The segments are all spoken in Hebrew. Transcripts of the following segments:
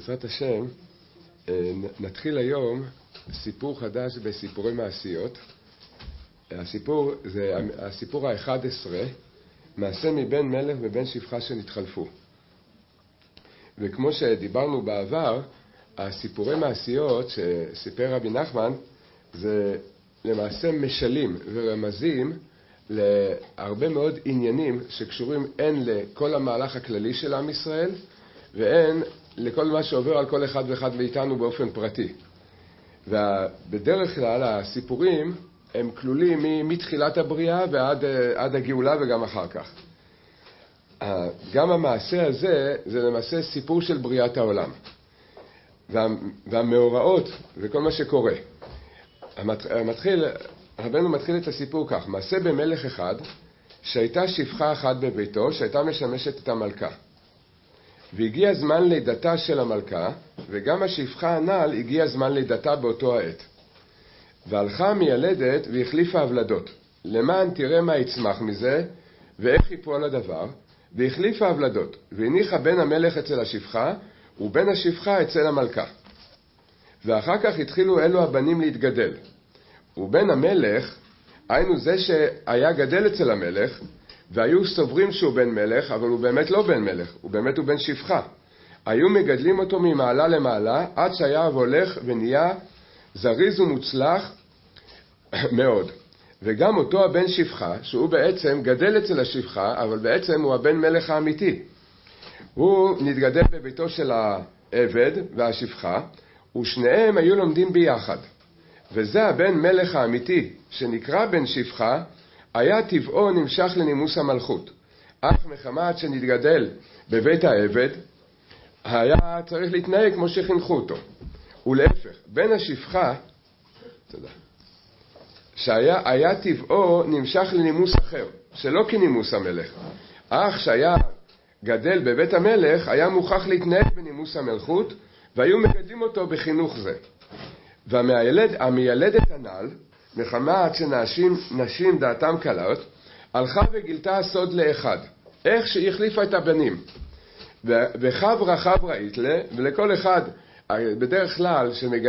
בעזרת השם, נתחיל היום סיפור חדש בסיפורי מעשיות. הסיפור זה הסיפור ה-11, מעשה מבן מלך ובן שפחה שנתחלפו. וכמו שדיברנו בעבר, הסיפורי מעשיות שסיפר רבי נחמן זה למעשה משלים ורמזים להרבה מאוד עניינים שקשורים הן לכל המהלך הכללי של עם ישראל והן לכל מה שעובר על כל אחד ואחד מאיתנו באופן פרטי. ובדרך כלל הסיפורים הם כלולים מתחילת הבריאה ועד הגאולה וגם אחר כך. גם המעשה הזה זה למעשה סיפור של בריאת העולם והמאורעות וכל מה שקורה. רבנו מתחיל את הסיפור כך: מעשה במלך אחד שהייתה שפחה אחת בביתו שהייתה משמשת את המלכה, והגיע זמן לידתה של המלכה, וגם השפחה הנ"ל הגיע זמן לידתה באותו העת. והלכה המיילדת והחליפה הבלדות, למען תראה מה יצמח מזה ואיך ייפול הדבר, והחליפה הבלדות, והניחה בן המלך אצל השפחה ובן השפחה אצל המלכה. ואחר כך התחילו אלו הבנים להתגדל, ובן המלך, היינו זה שהיה גדל אצל המלך, והיו סוברים שהוא בן מלך, אבל הוא באמת לא בן מלך, הוא בן שפחה. היו מגדלים אותו ממעלה למעלה, עד שהיה הולך ונהיה זריז ומוצלח מאוד. וגם אותו הבן שפחה, שהוא בעצם גדל אצל השפחה, אבל בעצם הוא הבן מלך האמיתי. הוא נתגדל בביתו של העבד והשפחה, ושניהם היו לומדים ביחד. וזה הבן מלך האמיתי, שנקרא בן שפחה, היה טבעו נמשך לנימוס המלכות. אך מחמת שנתגדל בבית העבד, היה צריך להתנהג כמו שחינכו אותו. ולהפך, בן השפחה, שהיה טבעו נמשך לנימוס אחר, שלא כנימוס המלך. אך שהיה גדל בבית המלך, היה מוכרח להתנהג בנימוס המלכות, והיו מגדלים אותו בחינוך זה. והמיילדת הנ"ל, מחמת שנשים דעתם קלות, הלכה וגילתה הסוד לאחד, איך שהיא החליפה את הבנים. וחברה חברה איתלה, ולכל אחד, בדרך כלל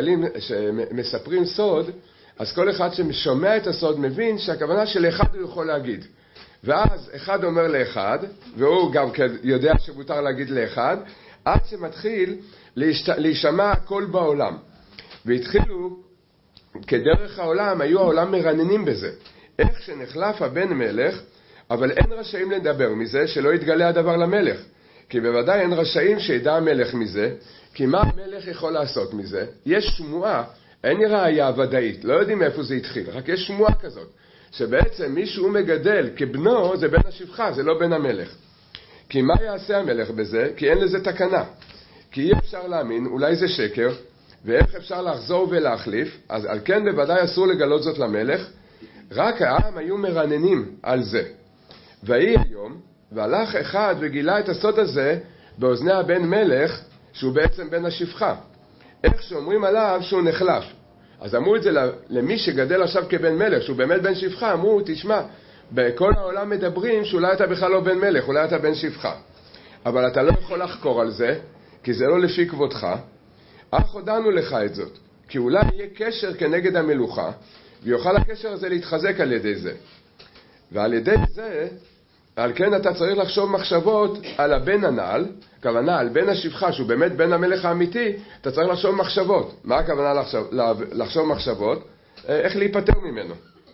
שמספרים סוד, אז כל אחד ששומע את הסוד מבין שהכוונה שלאחד הוא יכול להגיד. ואז אחד אומר לאחד, והוא גם יודע שמותר להגיד לאחד, עד שמתחיל להישמע הכל בעולם. והתחילו, כדרך העולם, היו העולם מרננים בזה. איך שנחלף הבן מלך, אבל אין רשאים לדבר מזה שלא יתגלה הדבר למלך. כי בוודאי אין רשאים שידע המלך מזה, כי מה המלך יכול לעשות מזה? יש שמועה, אין ראיה ודאית, לא יודעים איפה זה התחיל, רק יש שמועה כזאת, שבעצם מי שהוא מגדל כבנו זה בן השפחה, זה לא בן המלך. כי מה יעשה המלך בזה? כי אין לזה תקנה. כי אי אפשר להאמין, אולי זה שקר, ואיך אפשר לחזור ולהחליף, אז על כן בוודאי אסור לגלות זאת למלך, רק העם היו מרננים על זה. והיא היום, והלך אחד וגילה את הסוד הזה באוזני הבן מלך, שהוא בעצם בן השפחה. איך שאומרים עליו שהוא נחלף. אז אמרו את זה למי שגדל עכשיו כבן מלך, שהוא באמת בן שפחה, אמרו, תשמע, בכל העולם מדברים שאולי אתה בכלל לא בן מלך, אולי אתה בן שפחה. אבל אתה לא יכול לחקור על זה, כי זה לא לפי כבודך. אך הודענו לך את זאת, כי אולי יהיה קשר כנגד המלוכה, ויוכל הקשר הזה להתחזק על ידי זה. ועל ידי זה, על כן אתה צריך לחשוב מחשבות על הבן הנ"ל, הכוונה על בן השפחה, שהוא באמת בן המלך האמיתי, אתה צריך לחשוב מחשבות. מה הכוונה לחשוב מחשבות? איך להיפטר ממנו.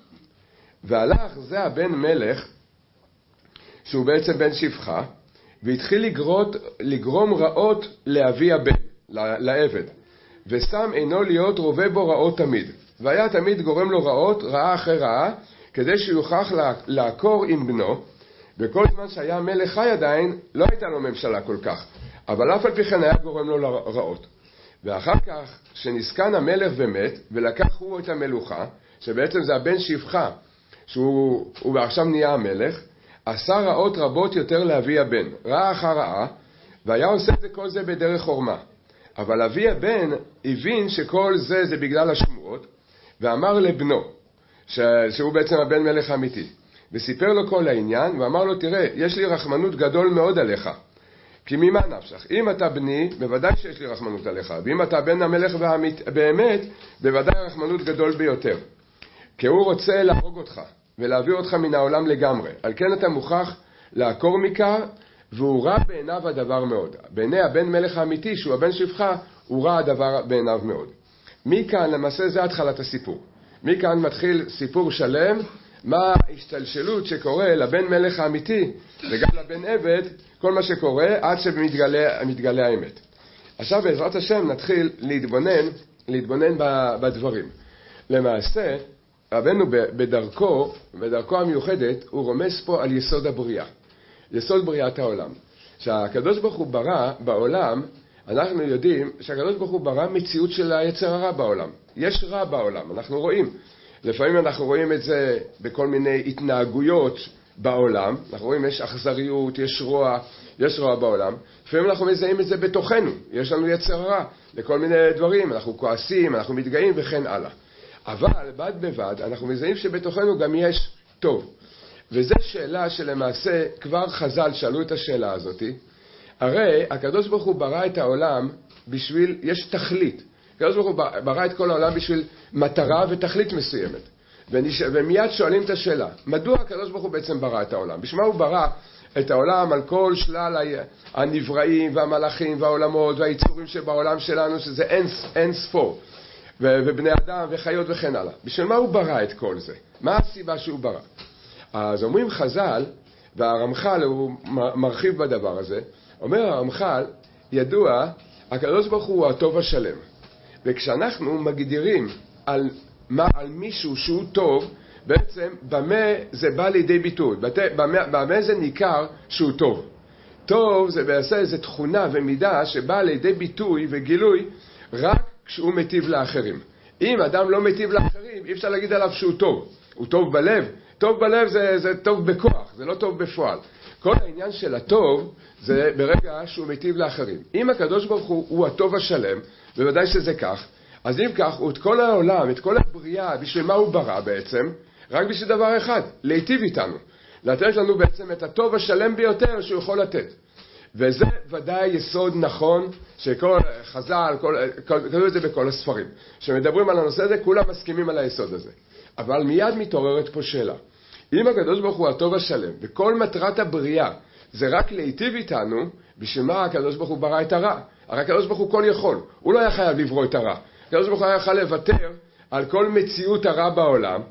והלך זה הבן מלך, שהוא בעצם בן שפחה, והתחיל לגרום רעות לאבי הבן, לעבד, ושם אינו להיות רובה בו רעות תמיד, והיה תמיד גורם לו רעות, רעה אחרי רעה, כדי שיוכח לעקור עם בנו. בכל זמן שהיה מלך חי עדיין לא הייתה לו ממשלה כל כך, אבל אף על פי כן היה גורם לו רעות. ואחר כך שנסכן המלך ומת, ולקח הוא את המלוכה, שבעצם זה הבן שפחה, שהוא עכשיו נהיה המלך, עשה רעות רבות יותר לאבי הבן, רעה אחר רעה, והיה עושה את כל זה בדרך חורמה. אבל אבי הבן הבין שכל זה זה בגלל השמועות, ואמר לבנו, שהוא בעצם הבן מלך אמיתי, וסיפר לו כל העניין, ואמר לו, תראה, יש לי רחמנות גדול מאוד עליך, כי ממה נפשך? אם אתה בני, בוודאי שיש לי רחמנות עליך, ואם אתה בן המלך באמת, בוודאי רחמנות גדול ביותר. כי הוא רוצה להרוג אותך, ולהעביר אותך מן העולם לגמרי. על כן אתה מוכרח לעקור מכך, והוא רע בעיניו הדבר מאוד. בעיני הבן מלך האמיתי, שהוא הבן שפחה, הוא רע הדבר בעיניו מאוד. מכאן, למעשה, זה התחלת הסיפור. מכאן מתחיל סיפור שלם, מה ההשתלשלות שקורה לבן מלך האמיתי, וגם לבן עבד, כל מה שקורה, עד שמתגלה האמת. עכשיו, בעזרת השם, נתחיל להתבונן בדברים. למעשה, רבנו בדרכו המיוחדת, הוא רומז פה על יסוד הבריאה. יסוד בריאת העולם. שהקדוש ברוך הוא ברא בעולם, אנחנו יודעים שהקדוש ברוך הוא ברא מציאות של היצר הרע בעולם. יש רע בעולם, אנחנו רואים. לפעמים אנחנו רואים את זה בכל מיני התנהגויות בעולם. אנחנו רואים יש אכזריות, יש רוע בעולם. לפעמים אנחנו מזהים את זה בתוכנו. יש לנו יצר רע לכל מיני דברים. אנחנו כועסים, אנחנו מתגאים וכן הלאה. אבל בד בבד אנחנו מזהים שבתוכנו גם יש טוב. וזו שאלה שלמעשה כבר חז"ל שאלו את השאלה הזאת. הרי הקדוש ברוך הוא ברא את העולם בשביל, יש תכלית. הקדוש ברוך הוא ברא את כל העולם בשביל מטרה ותכלית מסוימת. ומיד שואלים את השאלה, מדוע הקדוש ברוך הוא בעצם ברא את העולם? בשביל מה הוא ברא את העולם על כל שלל הנבראים והמלאכים והעולמות והיצורים שבעולם שלנו, שזה אין ספור. ובני אדם וחיות וכן הלאה. בשביל מה הוא ברא את כל זה? מה הסיבה שהוא ברא? אז אומרים חז"ל, והרמח"ל הוא מרחיב בדבר הזה, אומר הרמח"ל, ידוע, הקדוש ברוך הוא הטוב השלם. וכשאנחנו מגדירים על מישהו שהוא טוב, בעצם במה זה בא לידי ביטוי, במה זה ניכר שהוא טוב. טוב זה בעצם איזו תכונה ומידה שבאה לידי ביטוי וגילוי רק כשהוא מטיב לאחרים. אם אדם לא מטיב לאחרים, אי אפשר להגיד עליו שהוא טוב. הוא טוב בלב. טוב בלב זה טוב בכוח, זה לא טוב בפועל. כל העניין של הטוב זה ברגע שהוא מטיב לאחרים. אם הקדוש ברוך הוא הטוב השלם, בוודאי שזה כך, אז אם כך, הוא את כל העולם, את כל הבריאה, בשביל מה הוא ברא בעצם? רק בשביל דבר אחד, להיטיב איתנו. לתת לנו בעצם את הטוב השלם ביותר שהוא יכול לתת. וזה ודאי יסוד נכון, שכל חז"ל, כתוב את זה בכל הספרים. שמדברים על הנושא הזה, כולם מסכימים על היסוד הזה. אבל מיד מתעוררת פה שאלה. אם הקדוש ברוך הוא הטוב השלם, וכל מטרת הבריאה זה רק להיטיב איתנו, בשביל מה הקדוש ברוך הוא ברא את הרע? הרי הקדוש ברוך הוא כל יכול, הוא לא היה חייב לברוא את הרע. הקדוש ברוך הוא היה יכול לוותר על כל מציאות הרע בעולם,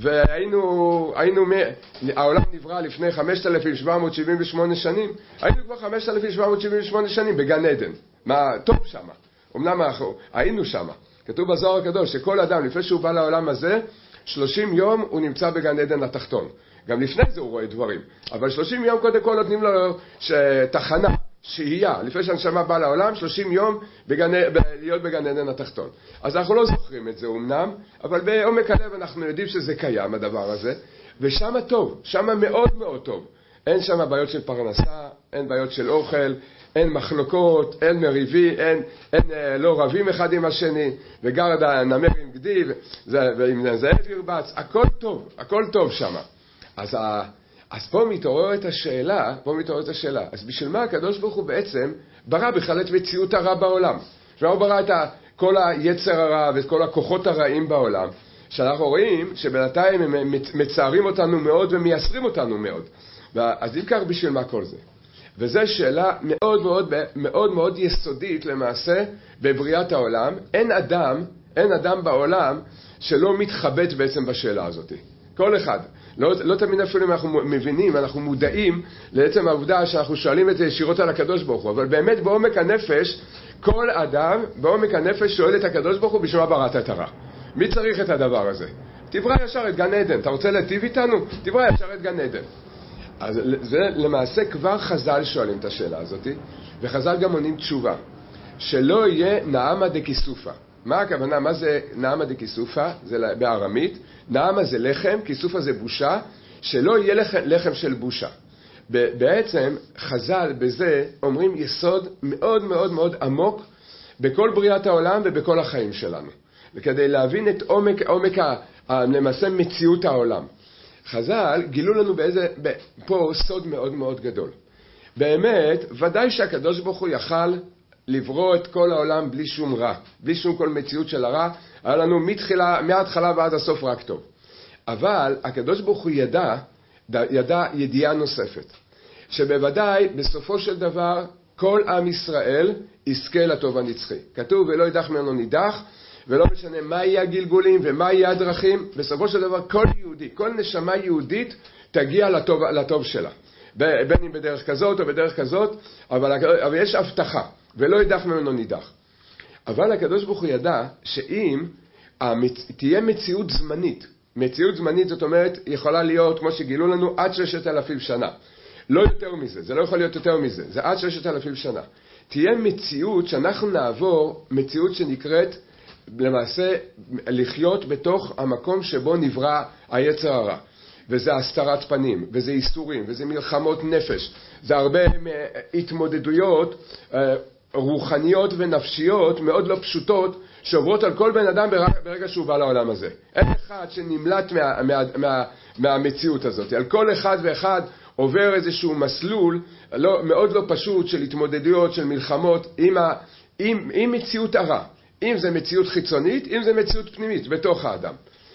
העולם נברא לפני 5,778 שנים, היינו כבר 5,778 שנים בגן עדן. מה טוב שמה? אמנם היינו שמה. כתוב בזוהר הקדוש שכל אדם לפני שהוא בא לעולם הזה, 30 יום הוא נמצא בגן עדן התחתון. גם לפני זה הוא רואה דברים. אבל 30 יום קודם כל נותנים לו תחנה, שהייה. לפני שהנשמה באה לעולם, 30 יום להיות בגן עדן התחתון. אז אנחנו לא זוכרים את זה אמנם, אבל בעומק הלב אנחנו יודעים שזה קיים הדבר הזה. ושם טוב, שם מאוד מאוד טוב. אין שם בעיות של פרנסה, אין בעיות של אוכל, אין מחלוקות, אין מריבי, אין לא רבים אחד עם השני, וגרד הנמר עם גדי, ועם זאב ירבץ, הכל טוב שם. אז פה מתעוררת השאלה, אז בשביל מה הקדוש ברוך הוא בעצם ברא בכלל את מציאות הרע בעולם? בשביל מה הוא ברא את כל היצר הרע ואת כל הכוחות הרעים בעולם? שאנחנו רואים שבינתיים הם מצערים אותנו מאוד ומייסרים אותנו מאוד. אז אם כך בשביל מה כל זה? וזו שאלה מאוד מאוד מאוד מאוד יסודית למעשה בבריאת העולם. אין אדם בעולם שלא מתחבט בעצם בשאלה הזאת. כל אחד. לא תמיד אפילו אם אנחנו מבינים, אנחנו מודעים לעצם העובדה שאנחנו שואלים את זה ישירות על הקדוש ברוך הוא. אבל באמת בעומק הנפש, כל אדם בעומק הנפש שואל את הקדוש ברוך הוא בשביל מה בראת את הרע. מי צריך את הדבר הזה? תברא ישר את גן עדן. אתה רוצה להיטיב איתנו? תברא ישר את גן עדן. אז זה למעשה כבר חז"ל שואלים את השאלה הזאת, וחז"ל גם עונים תשובה, שלא יהיה נעמה דקיסופה. מה הכוונה? מה זה נעמה דקיסופה? זה בארמית. נעמה זה לחם, קיסופה זה בושה, שלא יהיה לחם של בושה. בעצם חז"ל בזה אומרים יסוד מאוד מאוד מאוד עמוק בכל בריאת העולם ובכל החיים שלנו. וכדי להבין את עומק למעשה מציאות העולם. חז"ל גילו לנו פה סוד מאוד מאוד גדול. באמת, ודאי שהקדוש ברוך הוא יכל לברוא את כל העולם בלי שום רע, בלי שום כל מציאות של הרע, היה לנו מההתחלה ועד הסוף רק טוב. אבל הקדוש ברוך הוא ידע ידיעה נוספת, שבוודאי בסופו של דבר כל עם ישראל יזכה לטוב הנצחי. כתוב ולא יידח ממנו נידח, ולא משנה מה יהיה הגלגולים ומה יהיה הדרכים, בסופו של דבר כל יהודי, כל נשמה יהודית תגיע לטוב שלה. בין אם בדרך כזאת או בדרך כזאת, אבל יש הבטחה, ולא יידח ממנו נידח. אבל הקדוש ברוך הוא ידע שאם תהיה מציאות זמנית, מציאות זמנית זאת אומרת יכולה להיות כמו שגילו לנו עד 6,000 שנה. לא יותר מזה, זה לא יכול להיות יותר מזה, זה עד 6,000 שנה. תהיה מציאות שאנחנו נעבור, מציאות שנקראת למעשה לחיות בתוך המקום שבו נברא היצר הרע. וזה הסתרת פנים, וזה איסורים, וזה מלחמות נפש. זה הרבה התמודדויות רוחניות ונפשיות מאוד לא פשוטות שעוברות על כל בן אדם ברגע שהוא בא לעולם הזה. אין אחד שנמלט מהמציאות הזאת. על כל אחד ואחד עובר איזשהו מסלול מאוד לא פשוט של התמודדויות, של מלחמות עם מציאות הרע. אם זה מציאות חיצונית, אם זה מציאות פנימית בתוך האדם.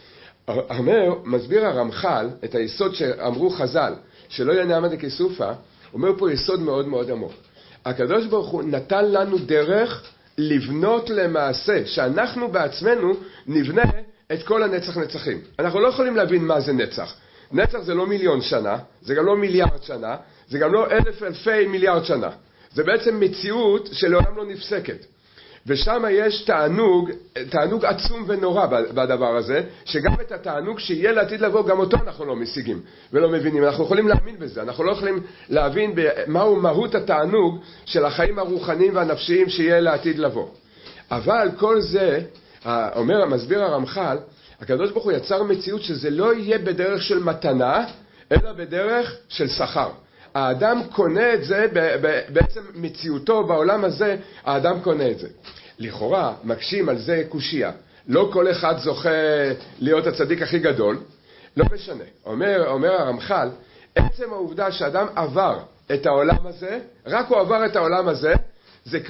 מסביר הרמח"ל את היסוד שאמרו חז"ל, שלא ינעמה דכסופה, אומר פה יסוד מאוד מאוד עמוק. הקדוש ברוך הוא נתן לנו דרך לבנות למעשה, שאנחנו בעצמנו נבנה את כל הנצח נצחים. אנחנו לא יכולים להבין מה זה נצח. נצח זה לא 1,000,000 שנה, זה גם לא 1,000,000,000 שנה, זה גם לא 1,000,000 מיליארד שנה. זה בעצם מציאות שלעולם לא נפסקת. ושם יש תענוג עצום ונורא בדבר הזה, שגם את התענוג שיהיה לעתיד לבוא, גם אותו אנחנו לא משיגים ולא מבינים. אנחנו יכולים להאמין בזה, אנחנו לא יכולים להבין מהו מהות התענוג של החיים הרוחניים והנפשיים שיהיה לעתיד לבוא. אבל כל זה, מסביר הרמח"ל, הקדוש ברוך הוא יצר מציאות שזה לא יהיה בדרך של מתנה, אלא בדרך של שכר. האדם קונה את זה, בעצם מציאותו בעולם הזה, האדם קונה את זה. לכאורה, מקשים על זה קושיה. לא כל אחד זוכה להיות הצדיק הכי גדול, לא משנה. אומר הרמח"ל, עצם העובדה שאדם עבר את העולם הזה, רק הוא עבר את העולם הזה, זה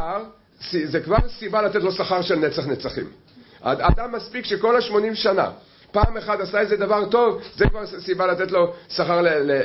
כבר סיבה לתת לו שכר של נצח נצחים. האדם מספיק שכל 80 שנה, פעם אחת עשה איזה דבר טוב, זה כבר סיבה לתת לו שכר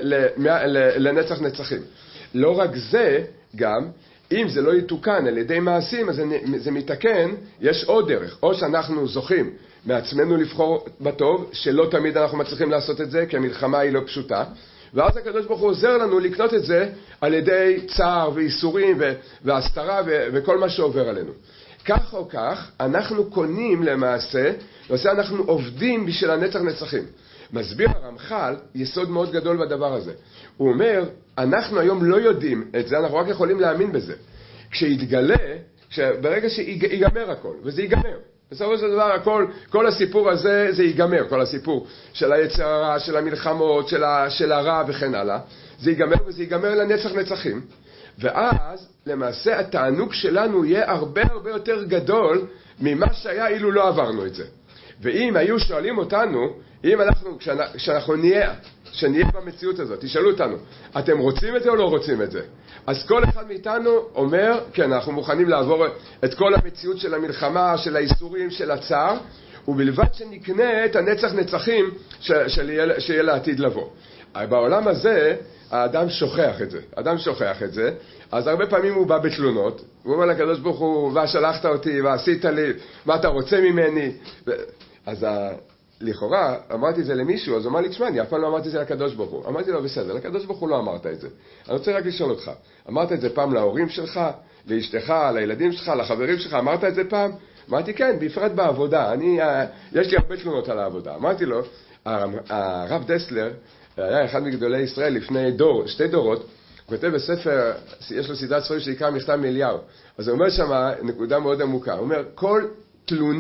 לנצח נצחים. לא רק זה, גם, אם זה לא יתוקן על ידי מעשים, אז זה מתקן, יש עוד דרך. או שאנחנו זוכים מעצמנו לבחור בטוב, שלא תמיד אנחנו מצליחים לעשות את זה, כי המלחמה היא לא פשוטה. ואז הקדוש ברוך הוא עוזר לנו לקנות את זה על ידי צער ואיסורים והסתרה וכל מה שעובר עלינו. כך או כך, אנחנו קונים למעשה, אנחנו עובדים בשביל הנצח נצחים. מסביר הרמח"ל יסוד מאוד גדול בדבר הזה. הוא אומר, אנחנו היום לא יודעים את זה, אנחנו רק יכולים להאמין בזה. כשיתגלה, ברגע שיגמר הכל, וזה ייגמר. בסופו של דבר, כל הסיפור הזה, זה ייגמר, כל הסיפור של היצר הרע, של המלחמות, של הרע וכן הלאה. זה ייגמר וזה ייגמר לנצח נצחים. ואז למעשה התענוג שלנו יהיה הרבה הרבה יותר גדול ממה שהיה אילו לא עברנו את זה. ואם היו שואלים אותנו, אם אנחנו, כשאנחנו שנהיה במציאות הזאת, תשאלו אותנו, אתם רוצים את זה או לא רוצים את זה? אז כל אחד מאיתנו אומר, כן, אנחנו מוכנים לעבור את כל המציאות של המלחמה, של האיסורים, של הצער, ובלבד שנקנה את הנצח נצחים שיהיה לעתיד לבוא. בעולם הזה, האדם שוכח את זה. אדם שוכח את זה, אז הרבה פעמים הוא בא בתלונות, הוא אומר לקדוש ברוך הוא, והשלחת אותי, ועשית לי, מה אתה רוצה ממני? אז לכאורה, אמרתי את זה למישהו, אז הוא אמר לי, תשמע, אני אף פעם לא אמרתי את זה לקדוש ברוך הוא. אמרתי לו, בסדר, לקדוש ברוך הוא לא אמרת את זה. אני רוצה רק לשאול אותך, אמרת את זה פעם להורים שלך, לאשתך, לילדים שלך, לחברים שלך, אמרת את זה't אמרתי, כן, בפרט בעבודה. יש לי הרבה תלונות על העבודה. אמרתי לו, הרב דסלר, היה אחד מגדולי ישראל לפני שתי דורות, הוא כותב בספר, יש לו סדרת ספרים שנקרא מכתב מאליהו. אז הוא אומר שם נקודה מאוד עמוקה. הוא אומר, כל תלונה,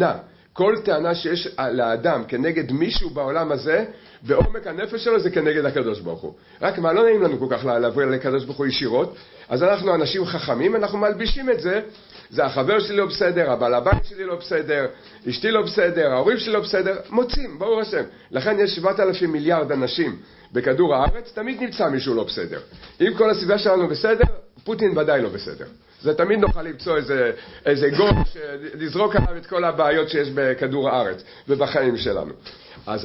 כל טענה שיש לאדם כנגד מישהו בעולם הזה, בעומק הנפש שלו זה כנגד הקדוש ברוך הוא. רק מה, לא נעים לנו כל כך לעבור לקדוש ברוך הוא ישירות, אז אנחנו אנשים חכמים, אנחנו מלבישים את זה, זה החבר שלי לא בסדר, הבעל הבית שלי לא בסדר, אשתי לא בסדר, ההורים שלי לא בסדר, מוצאים, ברור השם. לכן יש 7,000 מיליארד אנשים בכדור הארץ, תמיד נמצא מישהו לא בסדר. אם כל הסביבה שלנו בסדר, פוטין ודאי לא בסדר. זה תמיד נוכל למצוא איזה גול לזרוק עליו את כל הבעיות שיש בכדור הארץ ובחיים שלנו. אז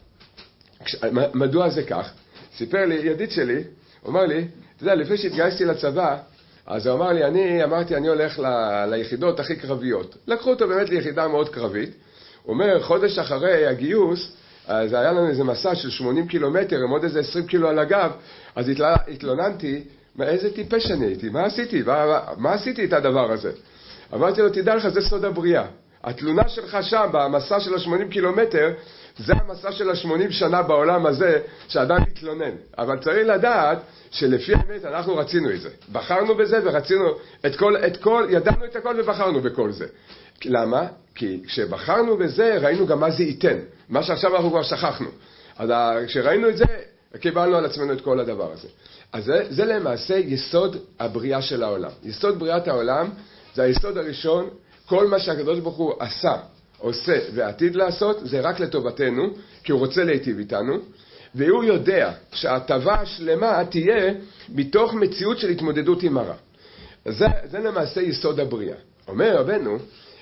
מדוע זה כך? סיפר לי ידיד שלי, הוא אמר לי, אתה יודע, לפני שהתגייסתי לצבא, אז הוא אמר לי, אני הולך ליחידות הכי קרביות. לקחו אותו באמת ליחידה מאוד קרבית. הוא אומר, חודש אחרי הגיוס, אז היה לנו איזה מסע של 80 קילומטר, עם עוד איזה 20 קילו על הגב, אז התלוננתי, איזה טיפש אני הייתי, מה עשיתי את הדבר הזה? אמרתי לו, תדע לך, זה סוד הבריאה. התלונה שלך שם, במסע של 80 קילומטר, זה המסע של 80 שנה בעולם הזה, שאדם מתלונן. אבל צריך לדעת שלפי האמת אנחנו רצינו את זה. בחרנו בזה ורצינו ידענו את הכל ובחרנו בכל זה. למה? כי כשבחרנו בזה, ראינו גם מה זה ייתן. מה שעכשיו אנחנו כבר שכחנו. אז כשראינו את זה, קיבלנו על עצמנו את כל הדבר הזה. אז זה למעשה יסוד הבריאה של העולם. יסוד בריאת העולם זה היסוד הראשון. כל מה שהקדוש ברוך הוא עושה ועתיד לעשות, זה רק לטובתנו, כי הוא רוצה להיטיב איתנו, והוא יודע שההטבה השלמה תהיה מתוך מציאות של התמודדות עם הרע. זה למעשה יסוד הבריאה. אומר רבנו,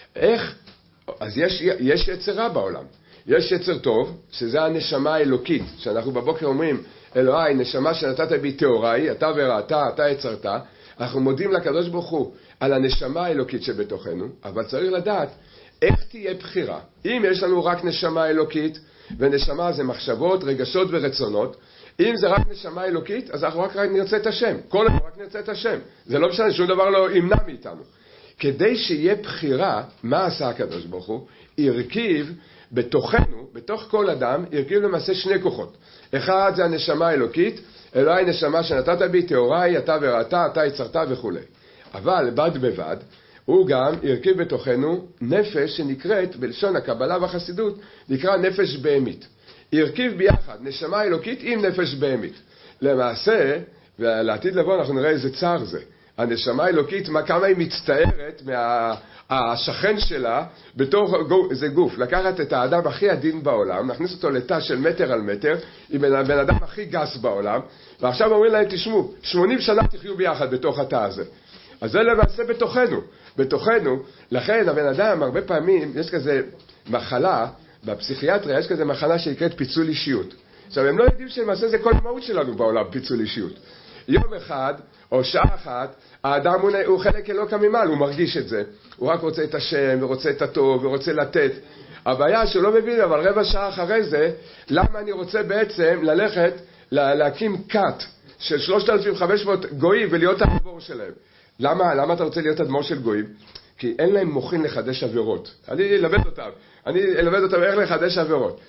אז יש יצר רע בעולם. יש יצר טוב, שזה הנשמה האלוקית, שאנחנו בבוקר אומרים, אלוהי, נשמה שנתת בי תאוריי, אתה וראית, אתה יצרת, אנחנו מודים לקדוש ברוך הוא על הנשמה האלוקית שבתוכנו, אבל צריך לדעת איך תהיה בחירה. אם יש לנו רק נשמה אלוקית, ונשמה זה מחשבות, רגשות ורצונות, אם זה רק נשמה אלוקית, אז אנחנו רק נרצה את השם. כל הזמן רק נרצה את השם. זה לא משנה, שום דבר לא ימנע מאיתנו. כדי שיהיה בחירה, מה עשה הקדוש ברוך הוא? הרכיב בתוכנו, בתוך כל אדם, הרכיב למעשה שני כוחות. אחד זה הנשמה האלוקית, אלוהי נשמה שנתת בי תאוריי, אתה וראית, אתה יצרת וכו'. אבל בד בבד, הוא גם הרכיב בתוכנו נפש שנקראת, בלשון הקבלה והחסידות, נקרא נפש בהמית. הרכיב ביחד נשמה אלוקית עם נפש בהמית. למעשה, ולעתיד לבוא אנחנו נראה איזה צער זה. הנשמה האלוקית, כמה היא מצטערת מהשכן שלה בתוך איזה גוף. לקחת את האדם הכי עדין בעולם, נכניס אותו לתא של מטר על מטר, עם בן אדם הכי גס בעולם, ועכשיו אומרים להם, תשמעו, 80 שנה תחיו ביחד בתוך התא הזה. אז זה למעשה בתוכנו, לכן הבן אדם הרבה פעמים, יש כזה מחלה, בפסיכיאטריה יש כזה מחלה שנקראת פיצול אישיות. עכשיו הם לא יודעים שלמעשה זה כל המהות שלנו בעולם, פיצול אישיות. יום אחד או שעה אחת, האדם הוא חלק אלוקא ממעל, הוא מרגיש את זה. הוא רק רוצה את השם ורוצה את הטוב ורוצה לתת. הבעיה שהוא לא מבין, אבל רבע שעה אחרי זה, למה אני רוצה בעצם ללכת להקים קאט של 3,500 גויים ולהיות האדמו"ר שלהם? למה אתה רוצה להיות אדמו"ר של גויים? כי אין להם מוחין לחדש עבירות. אני אלמד אותם איך לחדש עבירות.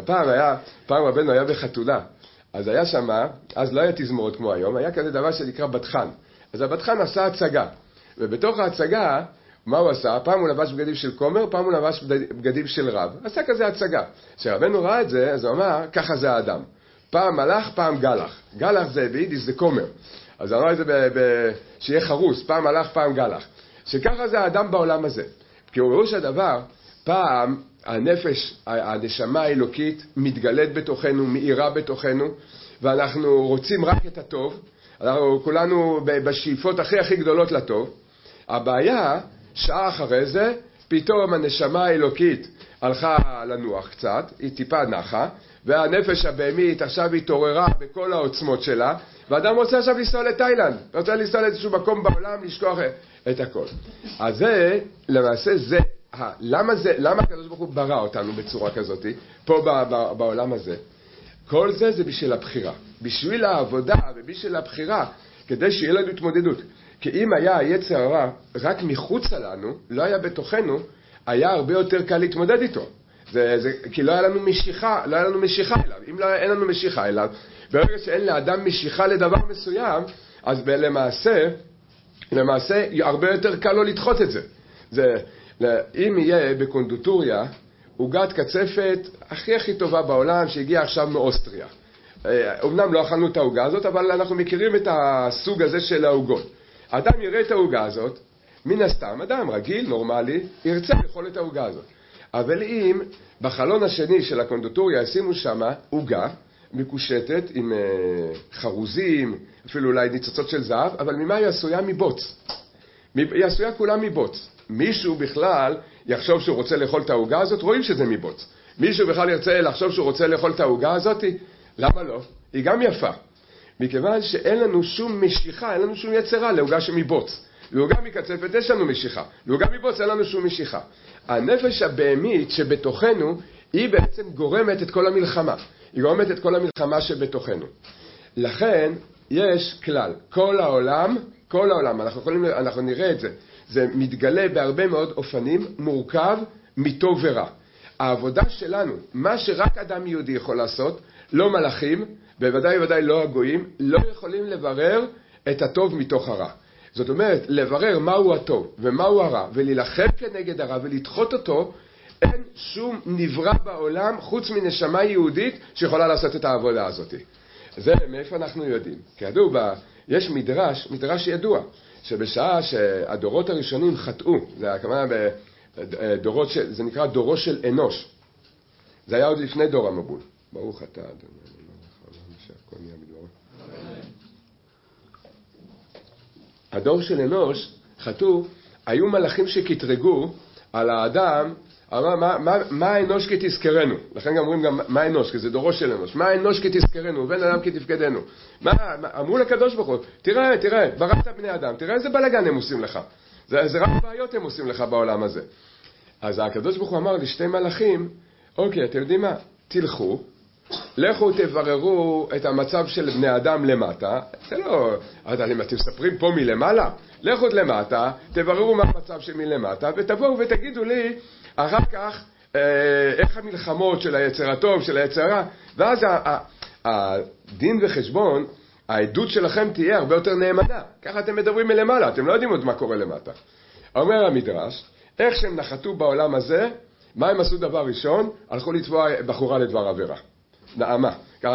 פעם רבנו היה בחתונה, אז היה שמה, אז לא היה תזמורת כמו היום, היה כזה דבר שנקרא בתחן. אז הבתחן עשה הצגה, ובתוך ההצגה, מה הוא עשה? פעם הוא לבש בגדים של כומר, פעם הוא לבש בגדים של רב. עשה כזה הצגה. כשרבנו ראה את זה, אז הוא אמר, ככה זה האדם. פעם מלאך, פעם גלח. גלח זה ביידיש, זה כומר. אז אמר את זה שיהיה חרוס, פעם מלאך, פעם גלח. שככה זה האדם בעולם הזה. כי הוא ראש הדבר, פעם הנשמה האלוקית מתגלית בתוכנו, מאירה בתוכנו, ואנחנו רוצים רק את הטוב. אנחנו כולנו בשאיפות הכי גדולות לטוב. הבעיה, שעה אחרי זה, פתאום הנשמה האלוקית הלכה לנוח קצת, היא טיפה נחה, והנפש הבהמית עכשיו התעוררה בכל העוצמות שלה, ואדם רוצה עכשיו לנסוע לתאילנד, רוצה לנסוע לאיזשהו מקום בעולם, לשכוח את הכל. אז זה, למעשה זה, למה הקדוש ברוך הוא ברא אותנו בצורה כזאת, פה בעולם הזה? כל זה זה בשביל הבחירה, בשביל העבודה ובשביל הבחירה, כדי שיהיה לנו התמודדות. כי אם היה היצר הרע רק מחוץ לנו, לא היה בתוכנו, היה הרבה יותר קל להתמודד איתו. כי לא היה לנו משיכה אליו. אם אין לנו משיכה אליו, ברגע שאין לאדם משיכה לדבר מסוים, אז למעשה הרבה יותר קל לו לדחות את זה. אם יהיה בקונדוטוריה, עוגת קצפת הכי טובה בעולם שהגיעה עכשיו מאוסטריה. אמנם לא אכלנו את העוגה הזאת, אבל אנחנו מכירים את הסוג הזה של העוגות. אדם יראה את העוגה הזאת, מן הסתם, אדם רגיל, נורמלי, ירצה לאכול את העוגה הזאת. אבל אם בחלון השני של הקונדיטוריה ישימו שמה עוגה מקושטת עם חרוזים, אפילו אולי ניצוצות של זהב, אבל ממה היא עשויה? מבוץ. היא עשויה כולה מבוץ. מישהו בכלל יחשוב שהוא רוצה לאכול את העוגה הזאת, רואים שזה מבוץ. מישהו בכלל ירצה לחשוב שהוא רוצה לאכול את העוגה הזאת, למה לא? היא גם יפה. מכיוון שאין לנו שום משיכה, אין לנו שום יצרה לעוגה שמבוץ. לעוגה מקצפת יש לנו משיכה, לעוגה מבוץ אין לנו שום משיכה. הנפש הבהמית שבתוכנו היא בעצם גורמת את כל המלחמה. היא גורמת את כל המלחמה שבתוכנו. לכן יש כלל, כל העולם, אנחנו נראה את זה, זה מתגלה בהרבה מאוד אופנים, מורכב מטוב ורע. העבודה שלנו, מה שרק אדם יהודי יכול לעשות, לא מלאכים, בוודאי לא הגויים, לא יכולים לברר את הטוב מתוך הרע. זאת אומרת, לברר מהו הטוב ומהו הרע, ולהילחם כנגד הרע ולדחות אותו, אין שום נברא בעולם חוץ מנשמה יהודית שיכולה לעשות את העבודה הזאת. זה מאיפה אנחנו יודעים. כידוע, יש מדרש ידוע, שבשעה שהדורות הראשונים חטאו, זה הכוונה בדורות זה נקרא דורו של אנוש. זה היה עוד לפני דור המבול. ברוך אתה, שהכל נהיה מדברו. הדור של אנוש חטאו, היו מלאכים שקטרגו על האדם, אמר, מה האנוש כי תזכרנו? לכן גם אומרים גם מה האנוש, כי זה דורו של אנוש. מה האנוש כי תזכרנו? ובן אדם כי תפקדנו. אמרו לקדוש ברוך הוא, תראה, בראת בני אדם, תראה איזה בלגן הם עושים לך. זה רק בעיות הם עושים לך בעולם הזה. אז הקדוש ברוך הוא אמר לשתי מלאכים, אוקיי, אתם יודעים מה? תלכו, לכו תבררו את המצב של בני אדם למטה. זה לא, אתם מספרים פה מלמעלה? לכו למטה, תבררו מה המצב של מלמטה, ותבואו ותגידו לי אחר כך איך המלחמות של היצר הטוב, של היצר הרע, ואז הדין וחשבון, העדות שלכם תהיה הרבה יותר נאמנה. ככה אתם מדברים מלמעלה, אתם לא יודעים עוד מה קורה למטה. אומר המדרש, איך שהם נחתו בעולם הזה, מה הם עשו דבר ראשון? הלכו לתבוע בחורה לדבר עבירה. נעמה.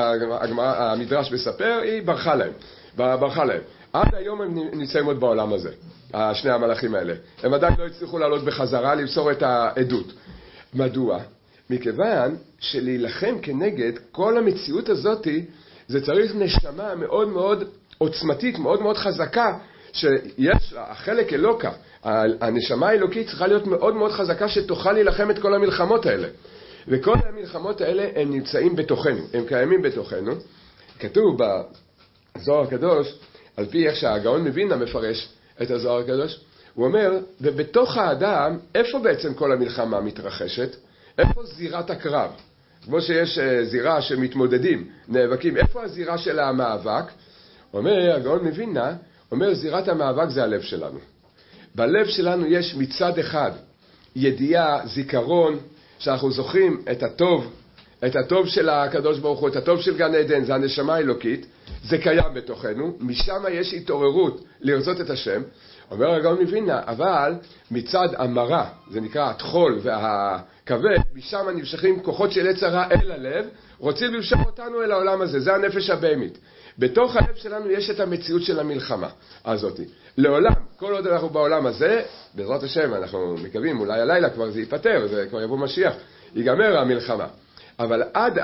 המדרש מספר, היא ברחה להם. עד היום הם נמצאים עוד בעולם הזה, שני המלאכים האלה. הם עדיין לא הצליחו לעלות בחזרה, למסור את העדות. מדוע? מכיוון שלהילחם כנגד כל המציאות הזאת, זה צריך נשמה מאוד מאוד עוצמתית, מאוד מאוד חזקה, שיש החלק אלוקה. הנשמה האלוקית צריכה להיות מאוד מאוד חזקה, שתוכל להילחם את כל המלחמות האלה. וכל המלחמות האלה הם נמצאים בתוכנו, הם קיימים בתוכנו. כתוב בזוהר הקדוש, על פי איך שהגאון מווילנה מפרש את הזוהר הקדוש, הוא אומר, ובתוך האדם, איפה בעצם כל המלחמה מתרחשת? איפה זירת הקרב? כמו שיש זירה שמתמודדים, נאבקים, איפה הזירה של המאבק? אומר הגאון מווילנה, אומר זירת המאבק זה הלב שלנו. בלב שלנו יש מצד אחד ידיעה, זיכרון, שאנחנו זוכרים את הטוב של הקדוש ברוך הוא, את הטוב של גן עדן, זה הנשמה האלוקית, זה קיים בתוכנו, משם יש התעוררות לרצות את השם. אומר הגאון מווילנה, אבל מצד המרה, זה נקרא התחול והכבד, משם נמשכים כוחות של יצר הרע אל הלב, רוצים למשוך אותנו אל העולם הזה, זה הנפש הבהמית. בתוך הלב שלנו יש את המציאות של המלחמה הזאת. לעולם, כל עוד אנחנו בעולם הזה, בעזרת השם, אנחנו מקווים, אולי הלילה כבר זה ייפטר, זה כבר יבוא משיח, ייגמר המלחמה. אבל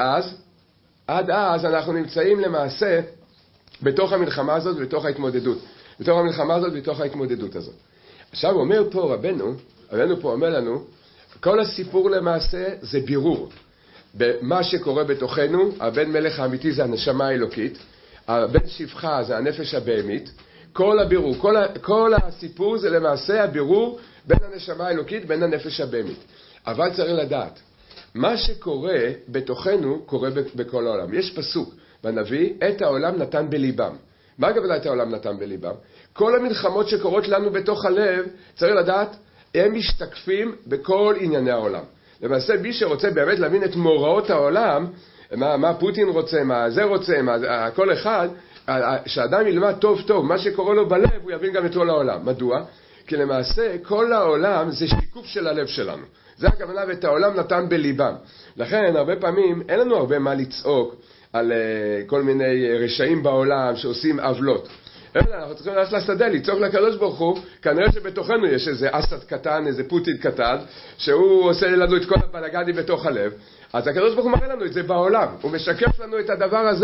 עד אז אנחנו נמצאים למעשה בתוך המלחמה הזאת ובתוך ההתמודדות. בתוך המלחמה הזאת ובתוך ההתמודדות הזאת. עכשיו אומר פה רבנו פה אומר לנו, כל הסיפור למעשה זה בירור. במה שקורה בתוכנו, הבן מלך האמיתי זה הנשמה האלוקית, הבן שפחה זה הנפש הבהמית, כל הבירור, כל הסיפור זה למעשה הבירור בין הנשמה האלוקית, בין הנפש הבהמית. אבל צריך לדעת, מה שקורה בתוכנו קורה בכל העולם. יש פסוק בנביא, את העולם נתן בליבם. מה הכוונה את העולם נתן בליבם? כל המלחמות שקורות לנו בתוך הלב, צריך לדעת, הם משתקפים בכל ענייני העולם. למעשה, מי שרוצה באמת להבין את מוראות העולם, מה פוטין רוצה, מה זה רוצה, כל אחד, שאדם ילמד טוב, מה שקורה לו בלב, הוא יבין גם את כל העולם. מדוע? כי למעשה כל העולם זה שיקוף של הלב שלנו. זה הכוונה, ואת העולם נתן בליבם. לכן הרבה פעמים אין לנו הרבה מה לצעוק על כל מיני רשעים בעולם שעושים עוולות. אנחנו צריכים ללכת לשדה, לצעוק לקדוש ברוך הוא. כנראה שבתוכנו יש איזה אסד קטן, איזה פוטין קטן, שהוא עושה לנו את כל הבלגנים בתוך הלב. אז הקדוש ברוך הוא מראה לנו את זה בעולם. הוא משקף לנו את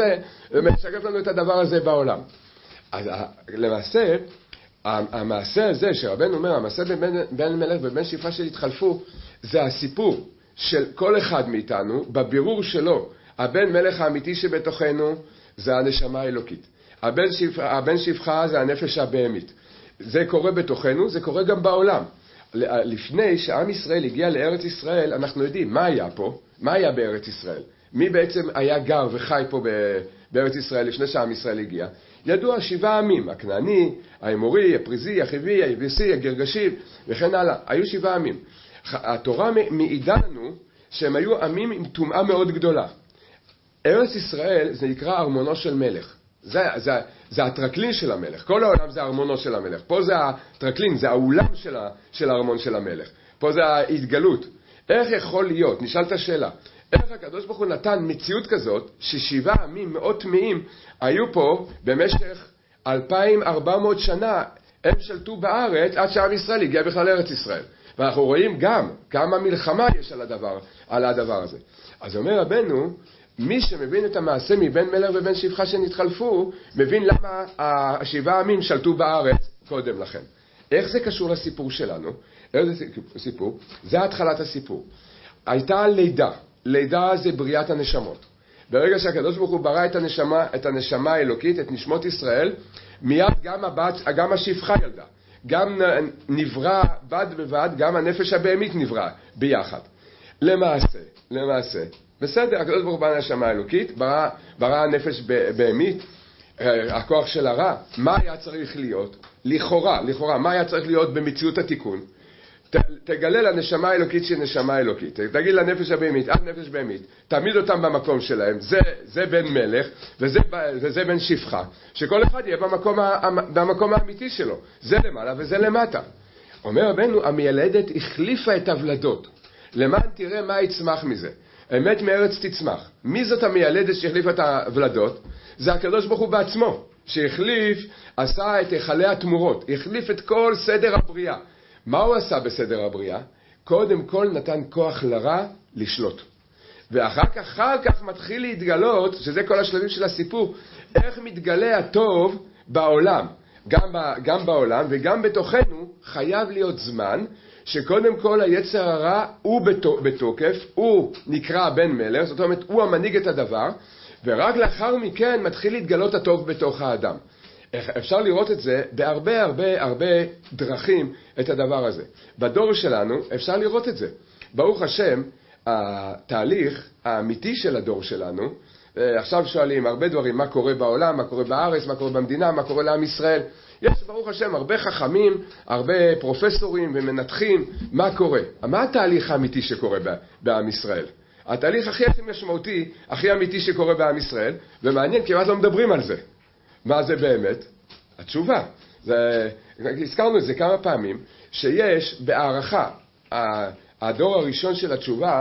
הדבר הזה, בעולם. אז למעשה, המעשה הזה שרבנו אומר, המעשה בן מלך ובן שפחה שהתחלפו, זה הסיפור של כל אחד מאיתנו, בבירור שלו. הבן מלך האמיתי שבתוכנו זה הנשמה האלוקית. הבן שפחה זה הנפש הבהמית. זה קורה בתוכנו, זה קורה גם בעולם. לפני שעם ישראל הגיע לארץ ישראל, אנחנו יודעים מה היה פה, מה היה בארץ ישראל. מי בעצם היה גר וחי פה בארץ ישראל לפני שעם ישראל הגיע? ידוע 7 עמים, הכנעני, האמורי, הפריזי, החיבי, היבוסי, הגרגשי וכן הלאה. היו 7 עמים. התורה מעידה לנו שהם היו עמים עם טומאה מאוד גדולה. ארץ ישראל זה נקרא ארמונו של מלך. זה הטרקלין של המלך. כל העולם זה ארמונו של המלך. פה זה הטרקלין, זה האולם של הארמון של המלך. פה זה ההתגלות. איך יכול להיות? נשאלת השאלה. איך הקדוש ברוך הוא נתן מציאות כזאת ש7 עמים מאוד טמאים היו פה במשך 2400 שנה, הם שלטו בארץ עד שעם ישראל הגיע בכלל לארץ ישראל. ואנחנו רואים גם כמה מלחמה יש על הדבר הזה. אז אומר רבנו, מי שמבין את המעשה מבן מלך ובן שפחה שנתחלפו, מבין למה 7 עמים שלטו בארץ קודם לכן. איך זה קשור לסיפור שלנו? איזה סיפור? זה התחלת הסיפור. הייתה לידה. לידה זה בריאת הנשמות. ברגע שהקדוש ברוך הוא ברא את הנשמה האלוקית, את נשמות ישראל, מיד גם השפחה ילדה. גם נברא בד בבד, גם הנפש הבהמית נברא ביחד. למעשה, בסדר, הקדוש ברוך הוא ברא נשמה האלוקית, ברא נפש בהמית, הכוח של הרע. מה היה צריך להיות? לכאורה, מה היה צריך להיות במציאות התיקון? תגלה לנשמה האלוקית שהיא נשמה אלוקית, תגיד לנפש הבהמית, עד נפש בהמית, תעמיד אותם במקום שלהם, זה בן מלך וזה בן שפחה, שכל אחד יהיה במקום האמיתי שלו, זה למעלה וזה למטה. אומר רבנו, המיילדת החליפה את הוולדות, למען תראה מה יצמח מזה, אמת מארץ תצמח. מי זאת המיילדת שהחליפה את הוולדות? זה הקדוש ברוך הוא בעצמו, שהחליף, עשה את היכלי התמורות, החליף את כל סדר הבריאה. מה הוא עשה בסדר הבריאה? קודם כל נתן כוח לרע לשלוט. ואחר כך מתחיל להתגלות, שזה כל השלבים של הסיפור, איך מתגלה הטוב בעולם. גם בעולם וגם בתוכנו חייב להיות זמן, שקודם כל היצר הרע הוא בתוקף, הוא נקרא בן מלך, זאת אומרת הוא המנהיג את הדבר, ורק לאחר מכן מתחיל להתגלות הטוב בתוך האדם. אפשר לראות את זה בהרבה דרכים, את הדבר הזה. בדור שלנו אפשר לראות את זה. ברוך השם, התהליך האמיתי של הדור שלנו, עכשיו שואלים הרבה דברים, מה קורה בעולם, מה קורה בארץ, מה קורה במדינה, מה קורה לעם ישראל. יש ברוך השם הרבה חכמים, הרבה פרופסורים ומנתחים, מה קורה. מה התהליך האמיתי שקורה בעם ישראל? התהליך הכי משמעותי, הכי אמיתי שקורה בעם ישראל, ומעניין, כמעט לא מדברים על זה. מה זה באמת? התשובה. הזכרנו את זה כמה פעמים, שיש בהערכה, הדור הראשון של התשובה,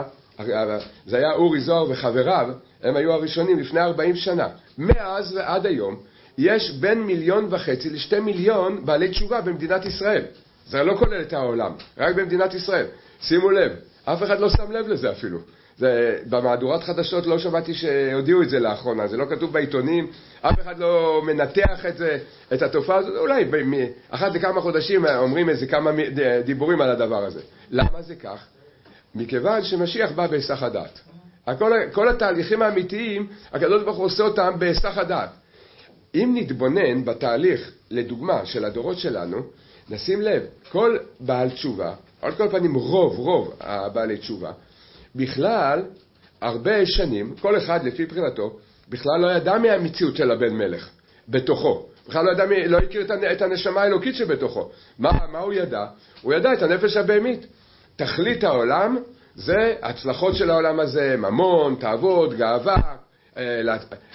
זה היה אורי זוהר וחבריו, הם היו הראשונים לפני 40 שנה. מאז ועד היום, יש בין 1.5 מיליון ל2 מיליון בעלי תשובה במדינת ישראל. זה לא כולל את העולם, רק במדינת ישראל. שימו לב, אף אחד לא שם לב לזה אפילו. במהדורת חדשות לא שמעתי שהודיעו את זה לאחרונה, זה לא כתוב בעיתונים, אף אחד לא מנתח את התופעה הזאת, אולי אחת לכמה חודשים אומרים איזה כמה דיבורים על הדבר הזה. למה זה כך? מכיוון שמשיח בא בהיסח הדעת. כל התהליכים האמיתיים, הקדוש ברוך הוא עושה אותם בהיסח הדעת. אם נתבונן בתהליך, לדוגמה, של הדורות שלנו, נשים לב, כל בעל תשובה, על כל פנים רוב הבעלי תשובה, בכלל, הרבה שנים, כל אחד לפי בחירתו, בכלל לא ידע מהמציאות של הבן מלך, בתוכו. בכלל לא הכיר את הנשמה האלוקית שבתוכו. מה הוא ידע? הוא ידע את הנפש הבהמית. תכלית העולם, זה הצלחות של העולם הזה, ממון, תאוות, גאווה,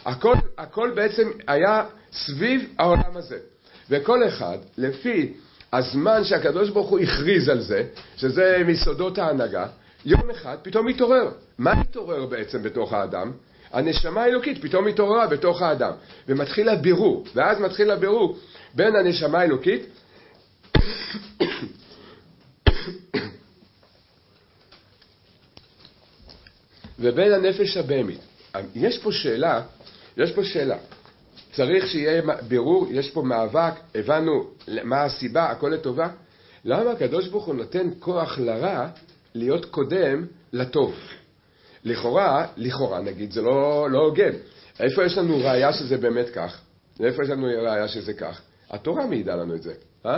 הכל בעצם היה סביב העולם הזה. וכל אחד, לפי הזמן שהקדוש ברוך הוא הכריז על זה, שזה מיסודות ההנהגה, יום אחד פתאום מתעורר. מה מתעורר בעצם בתוך האדם? הנשמה האלוקית פתאום מתעוררה בתוך האדם, ומתחיל הבירור, ואז מתחיל הבירור בין הנשמה האלוקית ובין הנפש הבהמית. יש פה שאלה. צריך שיהיה בירור, יש פה מאבק, הבנו מה הסיבה, הכל לטובה. למה הקדוש ברוך הוא נותן כוח לרע להיות קודם לטוב? לכאורה נגיד, זה לא הוגן. איפה יש לנו ראיה שזה באמת כך? איפה יש לנו ראיה שזה כך? התורה מעידה לנו את זה.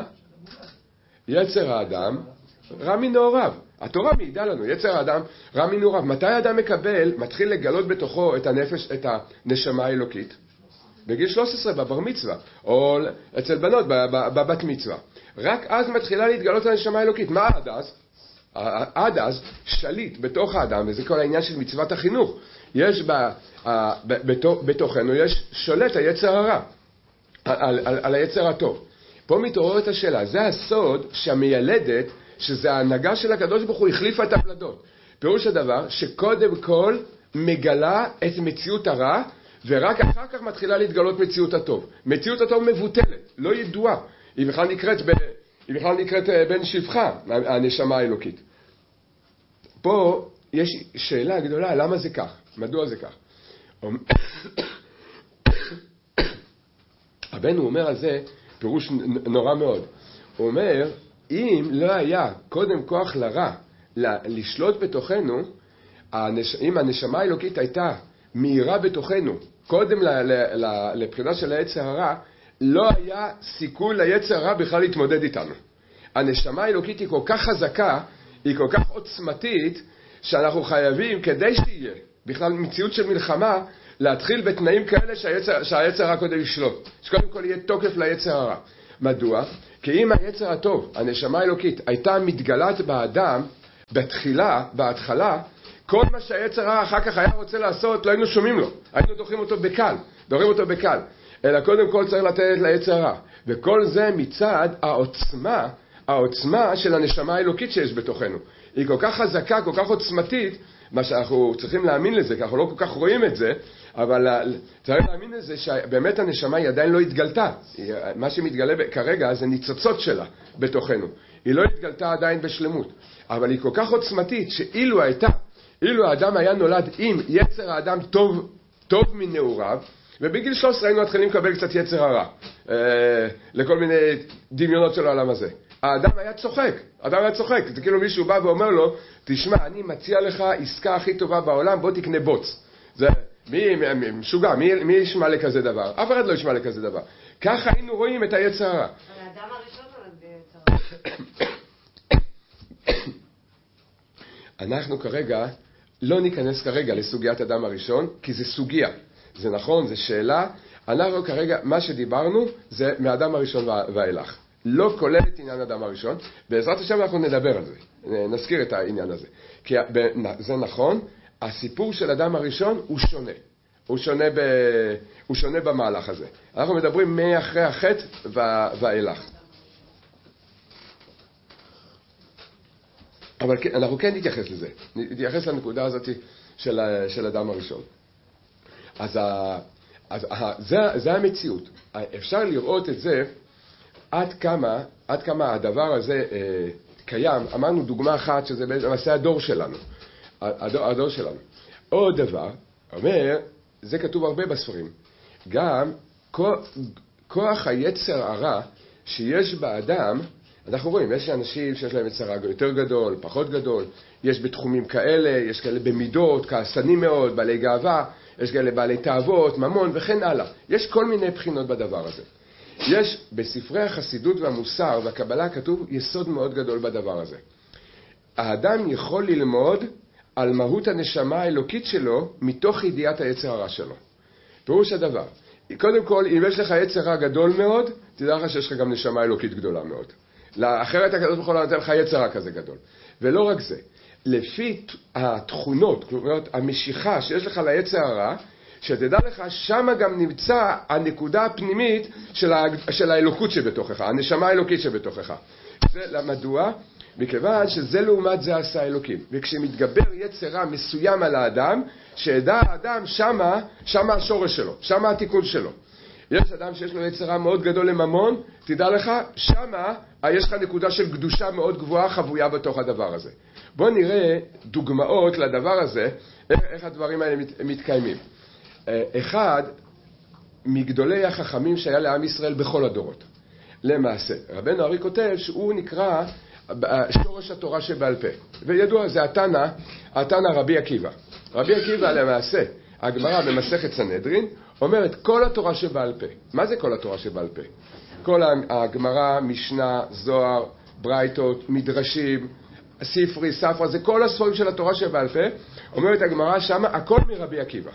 יצר האדם רע מנעוריו. התורה מעידה לנו, יצר האדם רע מנעוריו. מתי האדם מתחיל לגלות בתוכו את הנפש, את הנשמה האלוקית? בגיל 13 בבר מצווה, או אצל בנות בבת מצווה. רק אז מתחילה להתגלות הנשמה האלוקית. מה עד אז? עד אז שליט בתוך האדם, וזה כל העניין של מצוות החינוך. יש בתוכנו, יש שולט היצר הרע, על היצר הטוב. פה מתעוררת השאלה, זה הסוד שהמיילדת, שזה ההנהגה של הקדוש ברוך הוא, החליפה את הפלדות. פירוש הדבר שקודם כל מגלה את מציאות הרע, ורק אחר כך מתחילה להתגלות מציאות הטוב. מציאות הטוב מבוטלת, לא ידועה. היא בכלל נקראת בן שפחה, הנשמה האלוקית. פה יש שאלה גדולה, למה זה כך? מדוע זה כך? הבן הוא אומר על זה פירוש נורא מאוד. הוא אומר, אם לא היה קודם כוח לרע לשלוט בתוכנו, אם הנשמה האלוקית הייתה מהירה בתוכנו, קודם לבחינה של היצר הרע, לא היה סיכוי ליצר הרע בכלל להתמודד איתנו. הנשמה האלוקית היא כל כך חזקה, היא כל כך עוצמתית, שאנחנו חייבים, כדי שיהיה בכלל מציאות של מלחמה, להתחיל בתנאים כאלה שהיצר הרע קודם ישלוט. שקודם כל יהיה תוקף ליצר הרע. מדוע? כי אם היצר הטוב, הנשמה האלוקית, הייתה מתגלת באדם, בהתחלה, כל מה שהיצר הרע אחר כך היה רוצה לעשות, לא היינו שומעים לו. היינו דוחים אותו בקל. אלא קודם כל צריך לתת ליצר הרע. וכל זה מצד העוצמה של הנשמה האלוקית שיש בתוכנו. היא כל כך חזקה, כל כך עוצמתית, מה שאנחנו צריכים להאמין לזה, כי אנחנו לא כל כך רואים את זה, אבל צריך להאמין לזה שבאמת הנשמה היא עדיין לא התגלתה. מה שמתגלה כרגע זה ניצוצות שלה בתוכנו. היא לא התגלתה עדיין בשלמות. אבל היא כל כך עוצמתית שאילו האדם היה נולד עם יצר האדם טוב מנעוריו, ובגיל 13 היינו מתחילים לקבל קצת יצר הרע, לכל מיני דמיונות של העולם הזה. האדם היה צוחק. זה כאילו מישהו בא ואומר לו, תשמע, אני מציע לך עסקה הכי טובה בעולם, בוא תקנה בוץ. זה, משוגע, מי ישמע לכזה דבר? אף אחד לא ישמע לכזה דבר. ככה היינו רואים את היצר הרע. אבל האדם הראשון נולד ביצר הרע. אנחנו כרגע, לא ניכנס כרגע לסוגיית אדם הראשון, כי זה סוגיה. זה נכון, זה שאלה. אנחנו כרגע, מה שדיברנו, זה מאדם הראשון ואילך. לא כולל את עניין אדם הראשון. בעזרת השם אנחנו נדבר על זה. נזכיר את העניין הזה. כי זה נכון, הסיפור של אדם הראשון הוא שונה. הוא שונה במהלך הזה. אנחנו מדברים מאחרי החטא ואילך. אבל אנחנו כן נתייחס לזה. נתייחס לנקודה הזאת של אדם הראשון. אז זה המציאות. אפשר לראות את זה עד כמה הדבר הזה קיים. אמרנו דוגמה אחת שזה למעשה הדור שלנו. הדור שלנו. עוד דבר, אומר, זה כתוב הרבה בספרים, גם כוח היצר הרע שיש באדם, אנחנו רואים, יש אנשים שיש להם יצר הרע יותר גדול, פחות גדול, יש בתחומים כאלה, יש כאלה במידות, כעסנים מאוד, בעלי גאווה, יש כאלה בעלי תאוות, ממון וכן הלאה. יש כל מיני בחינות בדבר הזה. יש בספרי החסידות והמוסר והקבלה כתוב יסוד מאוד גדול בדבר הזה. האדם יכול ללמוד על מהות הנשמה האלוקית שלו מתוך ידיעת היצר הרע שלו. פירוש הדבר, קודם כל, אם יש לך יצר רע גדול מאוד, תדע לך שיש לך גם נשמה אלוקית גדולה מאוד. אחרת הקדוש ברוך הוא לא נותן לך יצר רע כזה גדול. ולא רק זה, לפי התכונות, כלומר, המשיכה שיש לך ליצר הרע, שתדע לך, שם גם נמצא הנקודה הפנימית של האלוקות שבתוכך, הנשמה האלוקית שבתוכך. זה מדוע? מכיוון שזה לעומת זה עשה אלוקים. וכשמתגבר יצר רע מסוים על האדם, שידע האדם שמה השורש שלו, שמה התיקון שלו. יש אדם שיש לו יצר רע מאוד גדול לממון, תדע לך, שמה יש לך נקודה של קדושה מאוד גבוהה חבויה בתוך הדבר הזה. בוא נראה דוגמאות לדבר הזה, איך הדברים האלה מתקיימים. אחד מגדולי החכמים שהיה לעם ישראל בכל הדורות. למעשה, רבנו ארי כותב שהוא נקרא שורש התורה שבעל פה. וידוע, זה התנא רבי עקיבא. רבי עקיבא למעשה, הגמרא במסכת סנהדרין, אומרת כל התורה שבעל פה. מה זה כל התורה שבעל פה? כל הגמרא, משנה, זוהר, ברייתות, מדרשים, ספרי, ספרה, זה כל הספרים של התורה שבעל פה. אומרת הגמרא שמה, הכל מרבי עקיבא.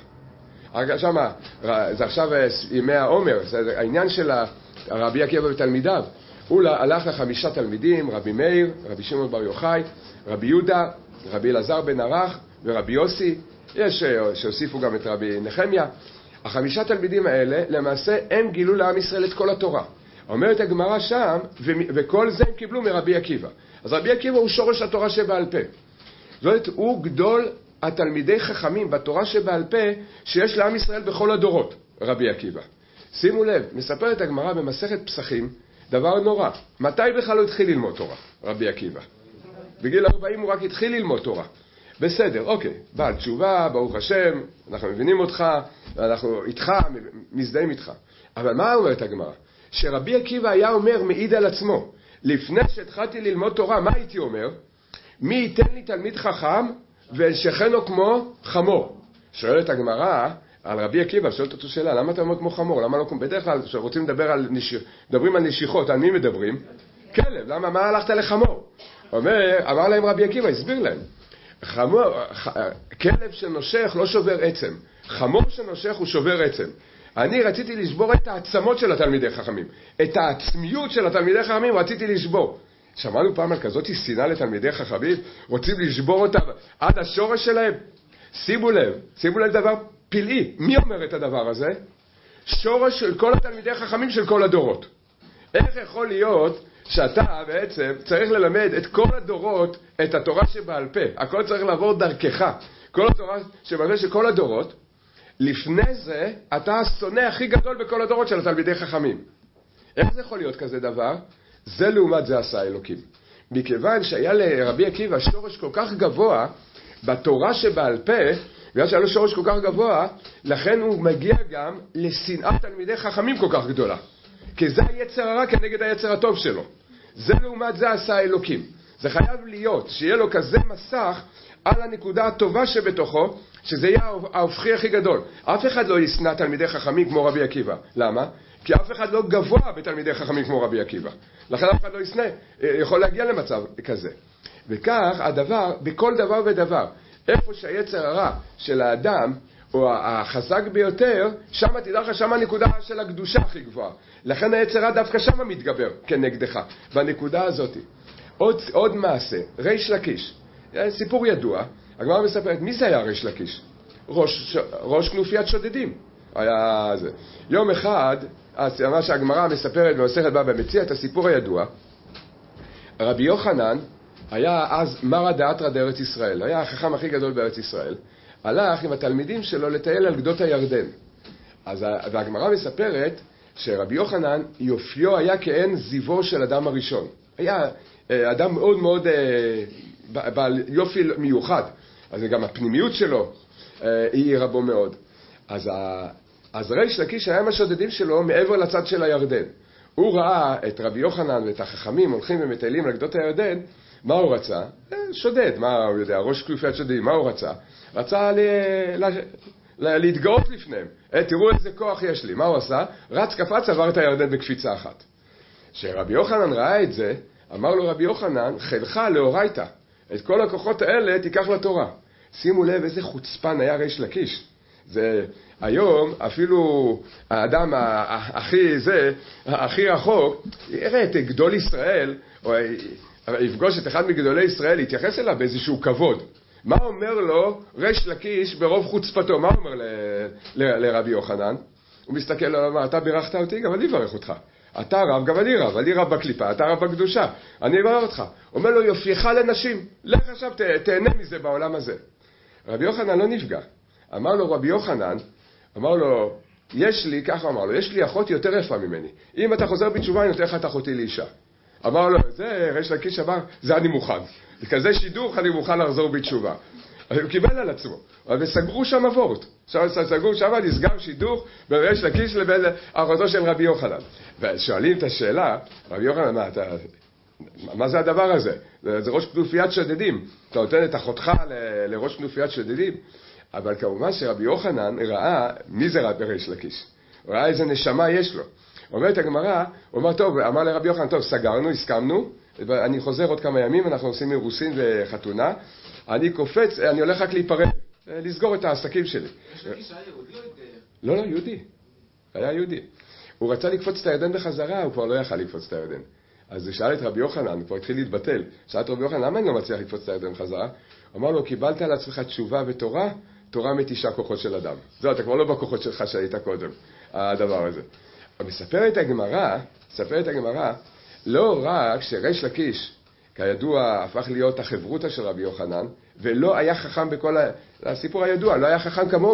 שמה, זה עכשיו ימי העומר, זה העניין של רבי עקיבא ותלמידיו. הוא הלך ל5 תלמידים, רבי מאיר, רבי שמעון בר יוחאי, רבי יהודה, רבי אלעזר בן ערך ורבי יוסי. יש שהוסיפו גם את רבי נחמיה. 5 תלמידים האלה, למעשה, הם גילו לעם ישראל את כל התורה. אומרת הגמרא שם, וכל זה הם קיבלו מרבי עקיבא. אז רבי עקיבא הוא שורש התורה שבעל פה. זאת אומרת, הוא גדול התלמידי חכמים בתורה שבעל פה, שיש לעם ישראל בכל הדורות, רבי עקיבא. שימו לב, מספרת הגמרא במסכת פסחים, דבר נורא. מתי בכלל הוא התחיל ללמוד תורה, רבי עקיבא? בגיל 40 הוא רק התחיל ללמוד תורה. בסדר, אוקיי, בעל תשובה, ברוך השם, אנחנו מבינים אותך, אנחנו איתך, מזדהים איתך. אבל מה אומרת הגמרא? שרבי עקיבא היה אומר, מעיד על עצמו, לפני שהתחלתי ללמוד תורה, מה הייתי אומר? מי ייתן לי תלמיד חכם ושכנו כמו חמור? שואלת הגמרא על רבי עקיבא, שואלת אותו שאלה, למה אתה אומר כמו חמור? למה לא כמו? בדרך כלל כשרוצים לדבר על מדברים על נשיכות, על מי מדברים? כלב, למה? מה הלכת לחמור? אמר להם רבי עקיבא, הסביר להם. כלב שנושך לא שובר עצם, חמור שנושך הוא שובר עצם. אני רציתי לשבור את העצמות של התלמידי חכמים, את העצמיות של התלמידי חכמים רציתי לשבור. שמענו פעם על כזאת שנאה לתלמידי חכמים, רוצים לשבור אותם עד השורש שלהם. שימו לב דבר פלאי. מי אומר את הדבר הזה? שורש של כל התלמידי חכמים של כל הדורות. איך יכול להיות שאתה בעצם צריך ללמד את כל הדורות את התורה שבעל פה? הכל צריך לעבור דרכך. כל התורה שבעל פה של כל הדורות. לפני זה אתה השונא הכי גדול בכל הדורות של התלמידי חכמים. איך זה יכול להיות כזה דבר? זה לעומת זה עשה אלוקים. מכיוון שהיה לרבי עקיבא שורש כל כך גבוה בתורה שבעל פה, בגלל שהיה לו שורש כל כך גבוה, לכן הוא מגיע גם לשנאת תלמידי חכמים כל כך גדולה. כי זה היצר הרע כנגד היצר הטוב שלו. זה לעומת זה עשה אלוקים. זה חייב להיות שיהיה לו כזה מסך על הנקודה הטובה שבתוכו, שזה יהיה ההופכי הכי גדול. אף אחד לא ישנא תלמידי חכמים כמו רבי עקיבא. למה? כי אף אחד לא גבוה בתלמידי חכמים כמו רבי עקיבא. לכן אף אחד לא ישנא, יכול להגיע למצב כזה. וכך הדבר, בכל דבר ודבר, איפה שהיצר הרע של האדם, או החזק ביותר, שם תדע לך, שם הנקודה של הקדושה הכי גבוהה. לכן היצר הרע דווקא שם מתגבר כנגדך, בנקודה הזאת. עוד מעשה, ריש לקיש. סיפור ידוע, הגמרא מספרת, מי זה היה ריש לקיש? ראש כנופיית שודדים. היה זה. יום אחד, מה שהגמרא מספרת במסכת בבא מציעא את הסיפור הידוע, רבי יוחנן היה אז מרא דאתרא בארץ ישראל, היה החכם הכי גדול בארץ ישראל, הלך עם התלמידים שלו לטייל על גדות הירדן. והגמרא מספרת שרבי יוחנן יופיו היה כעין זיוו של אדם הראשון. היה אדם מאוד מאוד בעל יופי מיוחד, אז גם הפנימיות שלו היא רבו מאוד. אז ריש לקיש היה עם השודדים שלו מעבר לצד של הירדן. הוא ראה את רבי יוחנן ואת החכמים הולכים ומטיילים על גדות הירדן. מה הוא רצה? שודד, מה הוא יודע? ראש כנופיית שודדים, מה הוא רצה? רצה להתגאות לפניהם. תראו איזה כוח יש לי. מה הוא עשה? רץ, קפץ, עבר את הירדן בקפיצה אחת. כשרבי יוחנן ראה את זה, אמר לו רבי יוחנן, חילך לאורייתא. את כל הכוחות האלה תיקח לתורה. שימו לב איזה חוצפן היה ריש לקיש. זה היום אפילו האדם הכי רחוק, יראה את גדול ישראל, או יפגוש את אחד מגדולי ישראל, יתייחס אליו באיזשהו כבוד. מה אומר לו ריש לקיש ברוב חוצפתו? מה אומר לרבי יוחנן? הוא מסתכל עליו ואומר, אתה בירכת אותי, גם אני אברך אותך. אתה רב, גם אני רב. אני רב בקליפה, אתה רב בקדושה. אני אברך אותך. אומר לו, יופייך לנשים. לך עכשיו, תהנה מזה בעולם הזה. רבי יוחנן לא נפגע. אמר לו רבי יוחנן, אמר לו, ככה אמר לו, יש לי אחות יותר יפה ממני. אם אתה חוזר בתשובה, אני נותן לך את אחותי לאישה. אמר לו, זה ריש לקיש אמר, זה אני מוכן. כזה שידוך אני מוכן לחזור בתשובה. הוא קיבל על עצמו. וסגרו שם אבורט. סגרו שם, נסגר שידוך בין ריש לקיש לבין אחותו של רבי יוחנן. ושואלים את השאלה, רבי יוחנן, מה זה הדבר הזה? זה ראש כנופיית שודדים. אתה נותן את אחותך לראש כנופיית שודדים? אבל כמובן שרבי יוחנן ראה, מי זה רבי ריש לקיש? הוא ראה איזה נשמה יש לו. אומרת הגמרא, הוא אמר, טוב, אמר לרבי יוחנן, טוב, סגרנו, הסכמנו, אני חוזר עוד כמה ימים, אנחנו עושים אירוסין וחתונה, אני קופץ, אני הולך רק להיפרד, לסגור את העסקים שלי. ריש לקיש היה יהודי או התגייר? לא, יהודי. היה יהודי. הוא רצה לקפוץ את הירדן בחזרה, הוא כבר לא יכל לקפוץ את הירדן. אז הוא שאל את רבי יוחנן, הוא כבר התחיל להתבטל. שאל את רבי יוחנן, למה אני לא מצליח לקפוץ את הירדן בחזרה? הוא אמר לו, קיבלת על עצמך תשובה ותורה, תורה מתשעה כוחות של אדם. זהו, אתה כבר לא בכוחות שלך שהיית קודם, הדבר הזה. מספרת הגמרא, לא רק שריש לקיש, כידוע, הפך להיות החברותה של רבי יוחנן, ולא היה חכם בכל הסיפור הידוע, לא היה חכם כמוהו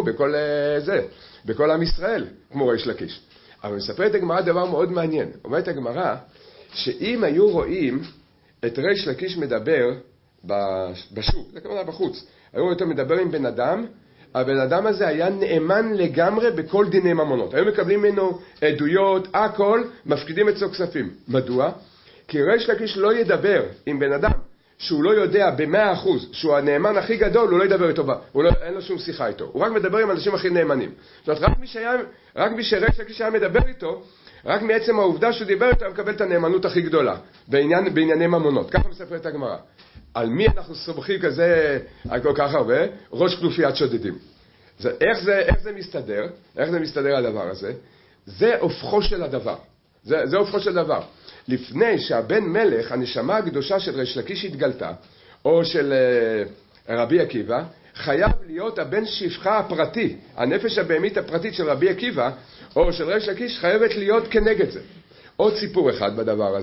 בכל עם ישראל, כמו ריש לקיש. אבל מספרת הגמרא דבר מאוד מעניין. אומרת הגמרא, שאם היו רואים את ריש לקיש מדבר בשוק, זה כמובן בחוץ, היו רואים אותו מדבר עם בן אדם, הבן אדם הזה היה נאמן לגמרי בכל דיני ממונות. היו מקבלים ממנו עדויות, הכל, מפקידים אצלו כספים. מדוע? כי ריש לקיש לא ידבר עם בן אדם שהוא לא יודע ב100% שהוא הנאמן הכי גדול, הוא לא ידבר איתו, אין לו שום שיחה איתו. הוא רק מדבר עם אנשים הכי נאמנים. זאת אומרת, רק מי שריש לקיש היה מדבר איתו, רק מעצם העובדה שהוא דיבר איתו, הוא מקבל את הנאמנות הכי גדולה, בענייני ממונות. ככה מספרת הגמרא. על מי אנחנו סומכים כזה, על כל כך הרבה? ראש כנופיית שודדים. איך זה מסתדר? איך זה מסתדר הדבר הזה? זה הופכו של הדבר. זה הופכו של דבר. לפני שהבן מלך, הנשמה הקדושה של ריש לקיש התגלתה, או של רבי עקיבא, חייב להיות הבן שפחה הפרטי, הנפש הבהמית הפרטית של רבי עקיבא, או של ריש לקיש, חייבת להיות כנגד זה. עוד סיפור אחד בדבר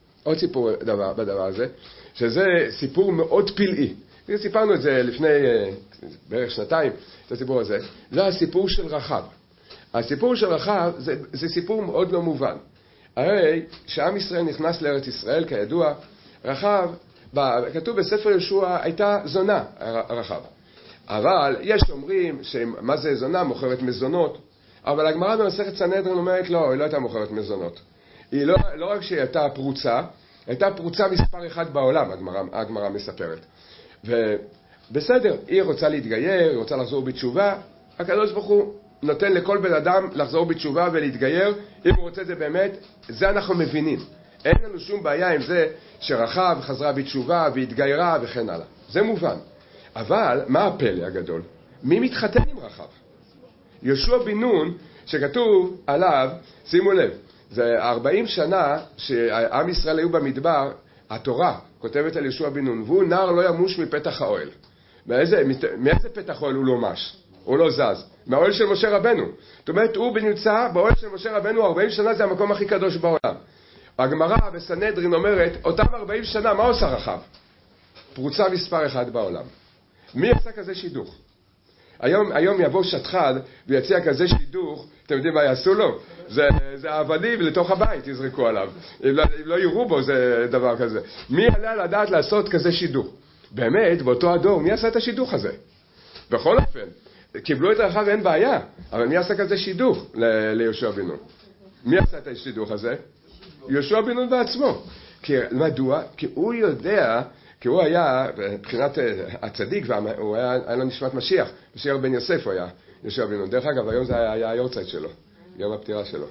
הזה, שזה סיפור מאוד פלאי. סיפרנו את זה לפני בערך שנתיים, את הסיפור הזה. זה הסיפור של רחב. הסיפור של רחב זה סיפור מאוד לא מובן. הרי שעם ישראל נכנס לארץ ישראל, כידוע, רחב, כתוב בספר יהושע, הייתה זונה, רחב. אבל יש אומרים שמה זה זונה? מוכרת מזונות. אבל הגמרא במסכת סנהדרין אומרת לא, היא לא הייתה מוכרת מזונות. היא לא רק שהיא הייתה פרוצה, הייתה פרוצה מספר אחד בעולם, הגמרא מספרת. ובסדר, היא רוצה להתגייר, היא רוצה לחזור בתשובה, הקדוש ברוך הוא נותן לכל בן אדם לחזור בתשובה ולהתגייר, אם הוא רוצה את זה באמת, זה אנחנו מבינים. אין לנו שום בעיה עם זה שרחב חזרה בתשובה והתגיירה וכן הלאה. זה מובן. אבל מה הפלא הגדול? מי מתחתן עם רחב? יהושע בן נון, שכתוב עליו, שימו לב, זה 40 שנה שעם ישראל היו במדבר, התורה כותבת על יהושע בן נון, והוא נער לא ימוש מפתח האוהל. מאיזה פתח האוהל הוא לא מש? הוא לא זז. מהאוהל של משה רבנו. זאת אומרת, הוא נמצא באוהל של משה רבנו 40 שנה, זה המקום הכי קדוש בעולם. הגמרא בסנהדרין אומרת, אותם 40 שנה, מה עושה רחב? פרוצה מספר אחד בעולם. מי עשה כזה שידוך? היום יבוא שטחן ויציע כזה שידוך, אתם יודעים מה יעשו לו? זה האבנים לתוך הבית יזרקו עליו. אם לא יראו בו זה דבר כזה. מי עלה לדעת לעשות כזה שידוך? באמת, באותו הדור, מי עשה את השידוך הזה? בכל אופן, קיבלו את רחב אין בעיה, אבל מי עשה כזה שידוך ליהושע בן נון? מי עשה את השידוך הזה? יהושע בן נון בעצמו. מדוע? כי הוא יודע, כי הוא היה, מבחינת הצדיק, והוא היה לו נשמת משיח בן יוסף הוא היה, יהושע בן נון. דרך אגב, היום זה היה היורצייט שלו, יום הפטירה שלו.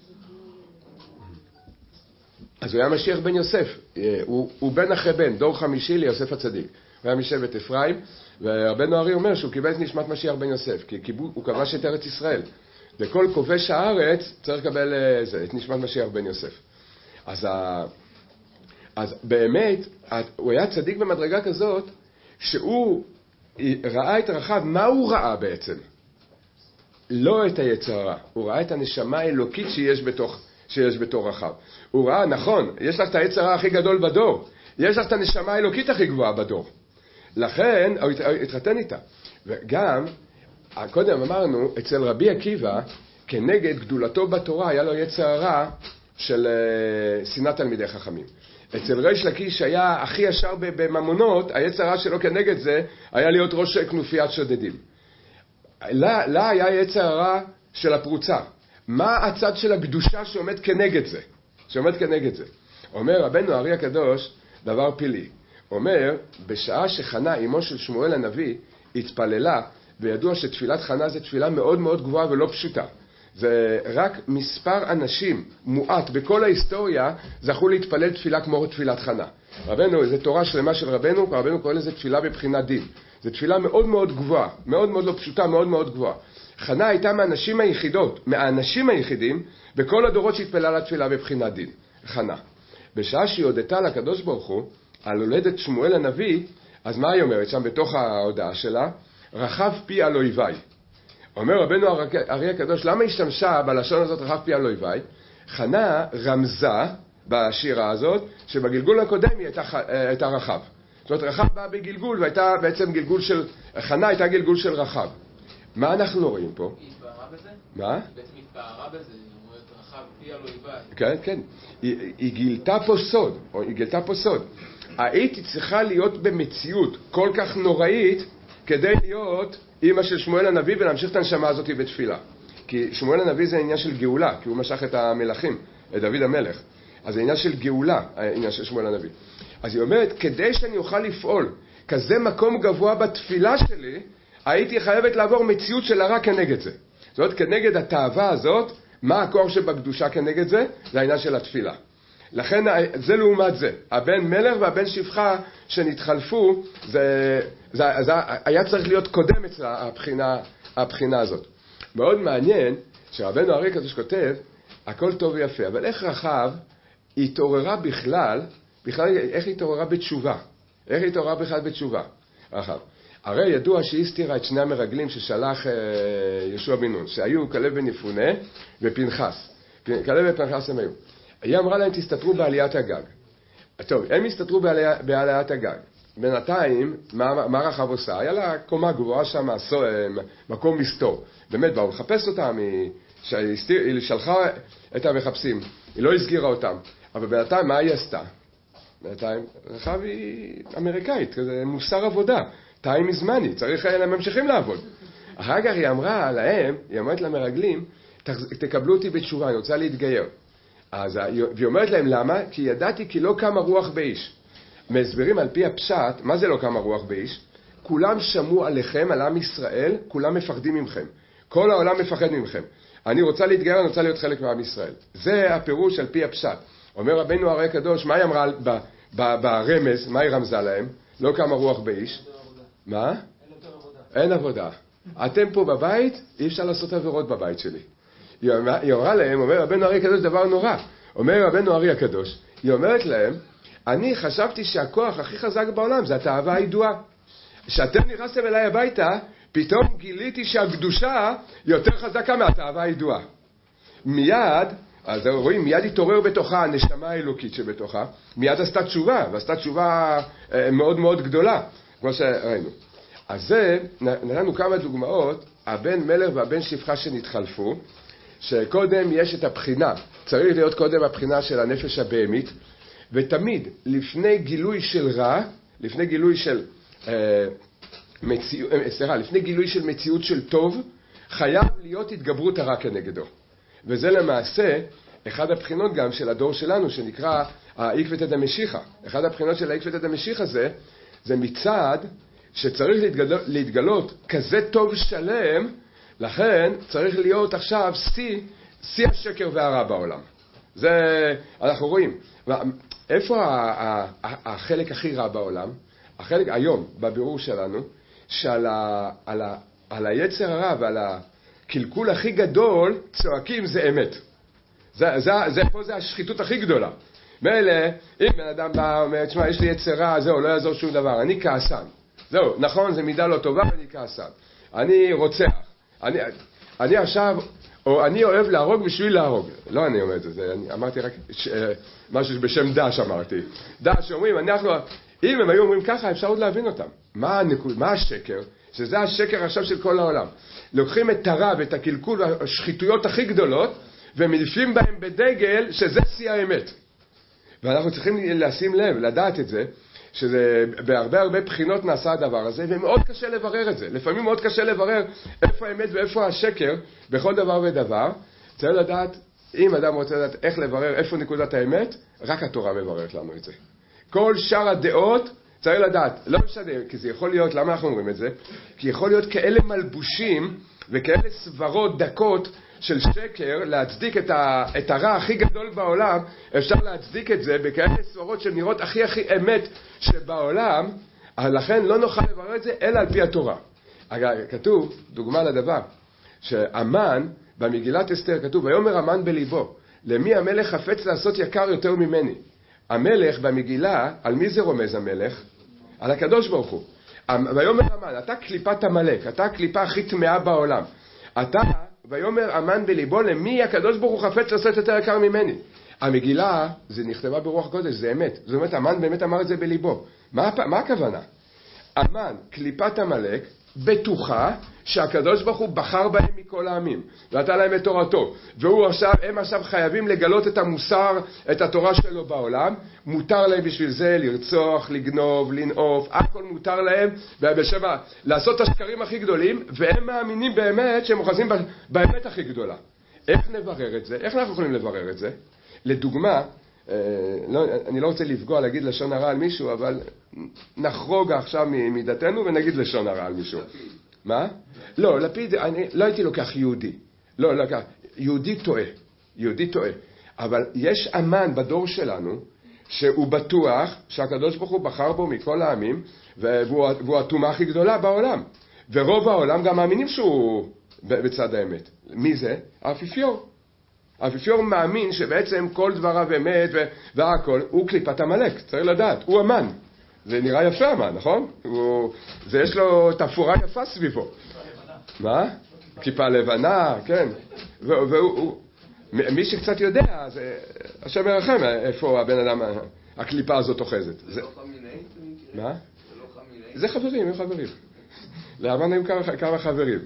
אז הוא היה משיח בן יוסף, הוא בן אחרי בן, דור חמישי ליוסף הצדיק. הוא היה משבט אפרים, והרבנו ארי אומר שהוא קיבל את נשמת משיח בן יוסף, כי הוא כבש את ארץ ישראל. וכל כובש הארץ צריך לקבל את נשמת משיח בן יוסף. אז באמת, הוא היה צדיק במדרגה כזאת, שהוא ראה את רחב, מה הוא ראה בעצם? לא את היצר הרע, הוא ראה את הנשמה האלוקית שיש בתור רחב. הוא ראה, נכון, יש לך את היצר הרע הכי גדול בדור, יש לך את הנשמה האלוקית הכי גבוהה בדור. לכן, הוא התחתן איתה. וגם, קודם אמרנו, אצל רבי עקיבא, כנגד גדולתו בתורה, היה לו יצר הרע של שנאת תלמידי חכמים. אצל ריש לקיש היה הכי ישר בממונות, היצר הרע שלו כנגד זה, היה להיות ראש כנופיית שודדים. לה היה יצר הרע של הפרוצה. מה הצד של הקדושה שעומד כנגד זה? אומר רבנו הארי הקדוש דבר פילי. אומר, בשעה שחנה אמו של שמואל הנביא התפללה, וידוע שתפילת חנה זה תפילה מאוד מאוד גבוהה ולא פשוטה. זה רק מספר אנשים מועט בכל ההיסטוריה זכו להתפלל תפילה כמו תפילת חנה. רבנו, זו תורה שלמה של רבנו קורא לזה תפילה בבחינת דין. זו תפילה מאוד מאוד גבוהה, מאוד מאוד לא פשוטה, מאוד מאוד גבוהה. חנה הייתה מהאנשים היחידים בכל הדורות שהתפללה לתפילה בבחינת דין. חנה. בשעה שהיא הודתה לקדוש ברוך הוא על הולדת שמואל הנביא, אז מה היא אומרת שם בתוך ההודעה שלה? רחב פי על אויביי. אומר רבנו הארי הקדוש, למה השתמשה בלשון הזאת רחב פי על אויביי? חנה רמזה בשירה הזאת שבגלגול הקודם היא הייתה רחב. זאת אומרת, רחב באה בגלגול, והייתה בעצם גלגול של, חנה הייתה גלגול של רחב. מה אנחנו רואים פה? היא התפארה בזה? מה? היא בעצם התפארה בזה, היא אומרת רחב פי על אויביי. כן, כן. היא גילתה פה סוד. הייתי צריכה להיות במציאות כל כך נוראית, כדי להיות אמא של שמואל הנביא ולהמשיך את הנשמה הזאת בתפילה. כי שמואל הנביא זה עניין של גאולה, כי הוא משך את המלכים, את דוד המלך. אז זה עניין של גאולה, העניין של שמואל הנביא. אז היא אומרת, כדי שאני אוכל לפעול כזה מקום גבוה בתפילה שלי, הייתי חייבת לעבור מציאות של הרע כנגד זה. זאת אומרת, כנגד התאווה הזאת, מה הכוח שבקדושה כנגד זה? זה העניין של התפילה. לכן זה לעומת זה. הבן מלך והבן שפחה שנתחלפו, זה היה צריך להיות קודם אצלה הבחינה הזאת. מאוד מעניין שרבנו הארי הקדוש כותב, הכל טוב ויפה, אבל איך רחב התעוררה בכלל איך התעוררה בתשובה? איך התעוררה בכלל בתשובה? רחב. הרי ידוע שהיא הסתירה את שני המרגלים ששלח יהושע בן נון, שהיו כלב בן יפונה ופנחס. כלב ופנחס הם היו. היא אמרה להם, תסתתרו בעליית הגג. טוב, הם הסתתרו בעליית הגג. בינתיים, מה רחב עושה? היה לה קומה גבוהה שם, מקום מסתור. באמת, באו לחפש אותם, היא שלחה את המחפשים, היא לא הסגירה אותם. אבל בינתיים, מה היא עשתה? בינתיים, רחב היא אמריקאית, כזה מוסר עבודה. טיים מזמני, צריך, הם ממשיכים לעבוד. אחר כך היא אמרה להם, היא אומרת למרגלים, תקבלו אותי בתשובה, אני רוצה להתגייר. והיא אומרת להם, למה? כי ידעתי כי לא קמה רוח באיש. מסבירים על פי הפשט, מה זה לא קמה רוח באיש? כולם שמעו עליכם, על עם ישראל, כולם מפחדים ממכם. כל העולם מפחד ממכם. אני רוצה להתגייר, אני רוצה להיות חלק מעם ישראל. זה הפירוש על פי הפשט. אומר רבנו הארי הקדוש, מה היא אמרה ברמז, מה היא רמזה להם? לא קמה רוח באיש. מה? אין עבודה. אתם פה בבית, אי אפשר לעשות עבירות בבית שלי. היא אומרה להם, אומר רבנו הארי הקדוש דבר נורא. אומר רבנו הארי הקדוש, היא אומרת להם, אני חשבתי שהכוח הכי חזק בעולם זה התאווה הידועה. כשאתם נכנסתם אליי הביתה, פתאום גיליתי שהקדושה יותר חזקה מהתאווה הידועה. מיד, אז רואים, מיד התעורר בתוכה הנשמה האלוקית שבתוכה, מיד עשתה תשובה, ועשתה תשובה מאוד מאוד גדולה, כמו שראינו. אז זה, נתנו כמה דוגמאות, הבן מלך והבן שפחה שנתחלפו, שקודם יש את הבחינה, צריך להיות קודם הבחינה של הנפש הבהמית, ותמיד לפני גילוי של רע, לפני גילוי של מציאות של טוב, חייב להיות התגברות הרע כנגדו. וזה למעשה אחד הבחינות גם של הדור שלנו, שנקרא העקבתא דמשיחא. אחד הבחינות של העקבתא דמשיחא זה מצד שצריך להתגלות כזה טוב שלם, לכן צריך להיות עכשיו שיא השקר והרע בעולם. זה אנחנו רואים. איפה החלק הכי רע בעולם? החלק היום בבירור שלנו, שעל היצר הרע ועל הקלקול הכי גדול צועקים זה אמת. פה זה השחיתות הכי גדולה. מילא, אם בן אדם בא ואומר, תשמע, יש לי יצר רע, זהו, לא יעזור שום דבר, אני כעסן. זהו, נכון, זה מידה לא טובה ואני כעסן. אני רוצח. אני עכשיו, או אני אוהב להרוג בשביל להרוג. לא אני אומר את זה, אני אמרתי רק משהו בשם דש אמרתי. דש אומרים, אם הם היו אומרים ככה, אפשר עוד להבין אותם. מה השקר? שזה השקר עכשיו של כל העולם. לוקחים את הרע ואת הקלקול והשחיתויות הכי גדולות, ומלפים בהם בדגל שזה שיא האמת. ואנחנו צריכים לשים לב, לדעת את זה, שזה בהרבה בחינות נעשה הדבר הזה, ומאוד קשה לברר את זה. לפעמים מאוד קשה לברר איפה האמת ואיפה השקר, בכל דבר ודבר. צריך לדעת, אם אדם רוצה לדעת איך לברר איפה נקודת האמת, רק התורה מבררת לנו את זה. כל שאר הדעות צריך לדעת, לא משנה, כי זה יכול להיות, למה אנחנו אומרים את זה? כי יכול להיות כאלה מלבושים וכאלה סברות דקות של שקר, להצדיק את הרע הכי גדול בעולם, אפשר להצדיק את זה בכאלה סברות שנראות הכי אמת שבעולם, לכן לא נוכל לברר את זה אלא על פי התורה. כתוב, דוגמה לדבר, שהמן, במגילת אסתר כתוב, ויאמר המן בליבו, למי המלך חפץ לעשות יקר יותר ממני? המלך במגילה, על מי זה רומז המלך? על הקדוש ברוך הוא. ויאמר המן, אתה קליפת המלך, אתה הקליפה הכי טמאה בעולם. אתה, ויאמר המן בליבו, למי הקדוש ברוך הוא חפץ לעשות יותר יקר ממני? המגילה, זה נכתבה ברוח הקודש, זה אמת. זאת אומרת, המן באמת אמר את זה בליבו. מה הכוונה? המן, קליפת המלך, בטוחה שהקדוש ברוך הוא בחר בהם מכל העמים, נתן להם את תורתו, הם עכשיו חייבים לגלות את המוסר, את התורה שלו בעולם. מותר להם בשביל זה לרצוח, לגנוב, לנעוף, הכל מותר להם, ובשמה לעשות את השקרים הכי גדולים, והם מאמינים באמת שהם אוחזים באמת הכי גדולה. איך נברר את זה? איך אנחנו יכולים לברר את זה? לדוגמה, אני לא רוצה לפגוע, להגיד לשון הרע על מישהו, אבל נחרוג עכשיו מדתנו ונגיד לשון הרע על מישהו. מה? לא, לפיד, אני לא הייתי לוקח יהודי. לא, יהודי טועה. יהודי טועה. אבל יש אמן בדור שלנו, שהוא בטוח שהקדוש ברוך הוא בחר בו מכל העמים, והוא התאומה הכי גדולה בעולם. ורוב העולם גם מאמינים שהוא בצד האמת. מי זה? האפיפיור. האפיפיור מאמין שבעצם כל דבריו אמת והכל, הוא קליפת המלך, צריך לדעת, הוא אמן. זה נראה יפה אמן, נכון? זה יש לו תפאורה יפה סביבו. מה? כיפה לבנה, כן. מי שקצת יודע, השם ירחם איפה הבן אדם, הקליפה הזאת אוחזת. זה לא חמיני? מה? זה לא חמיני? זה חברים, הם חברים. לאמן הם כמה חברים.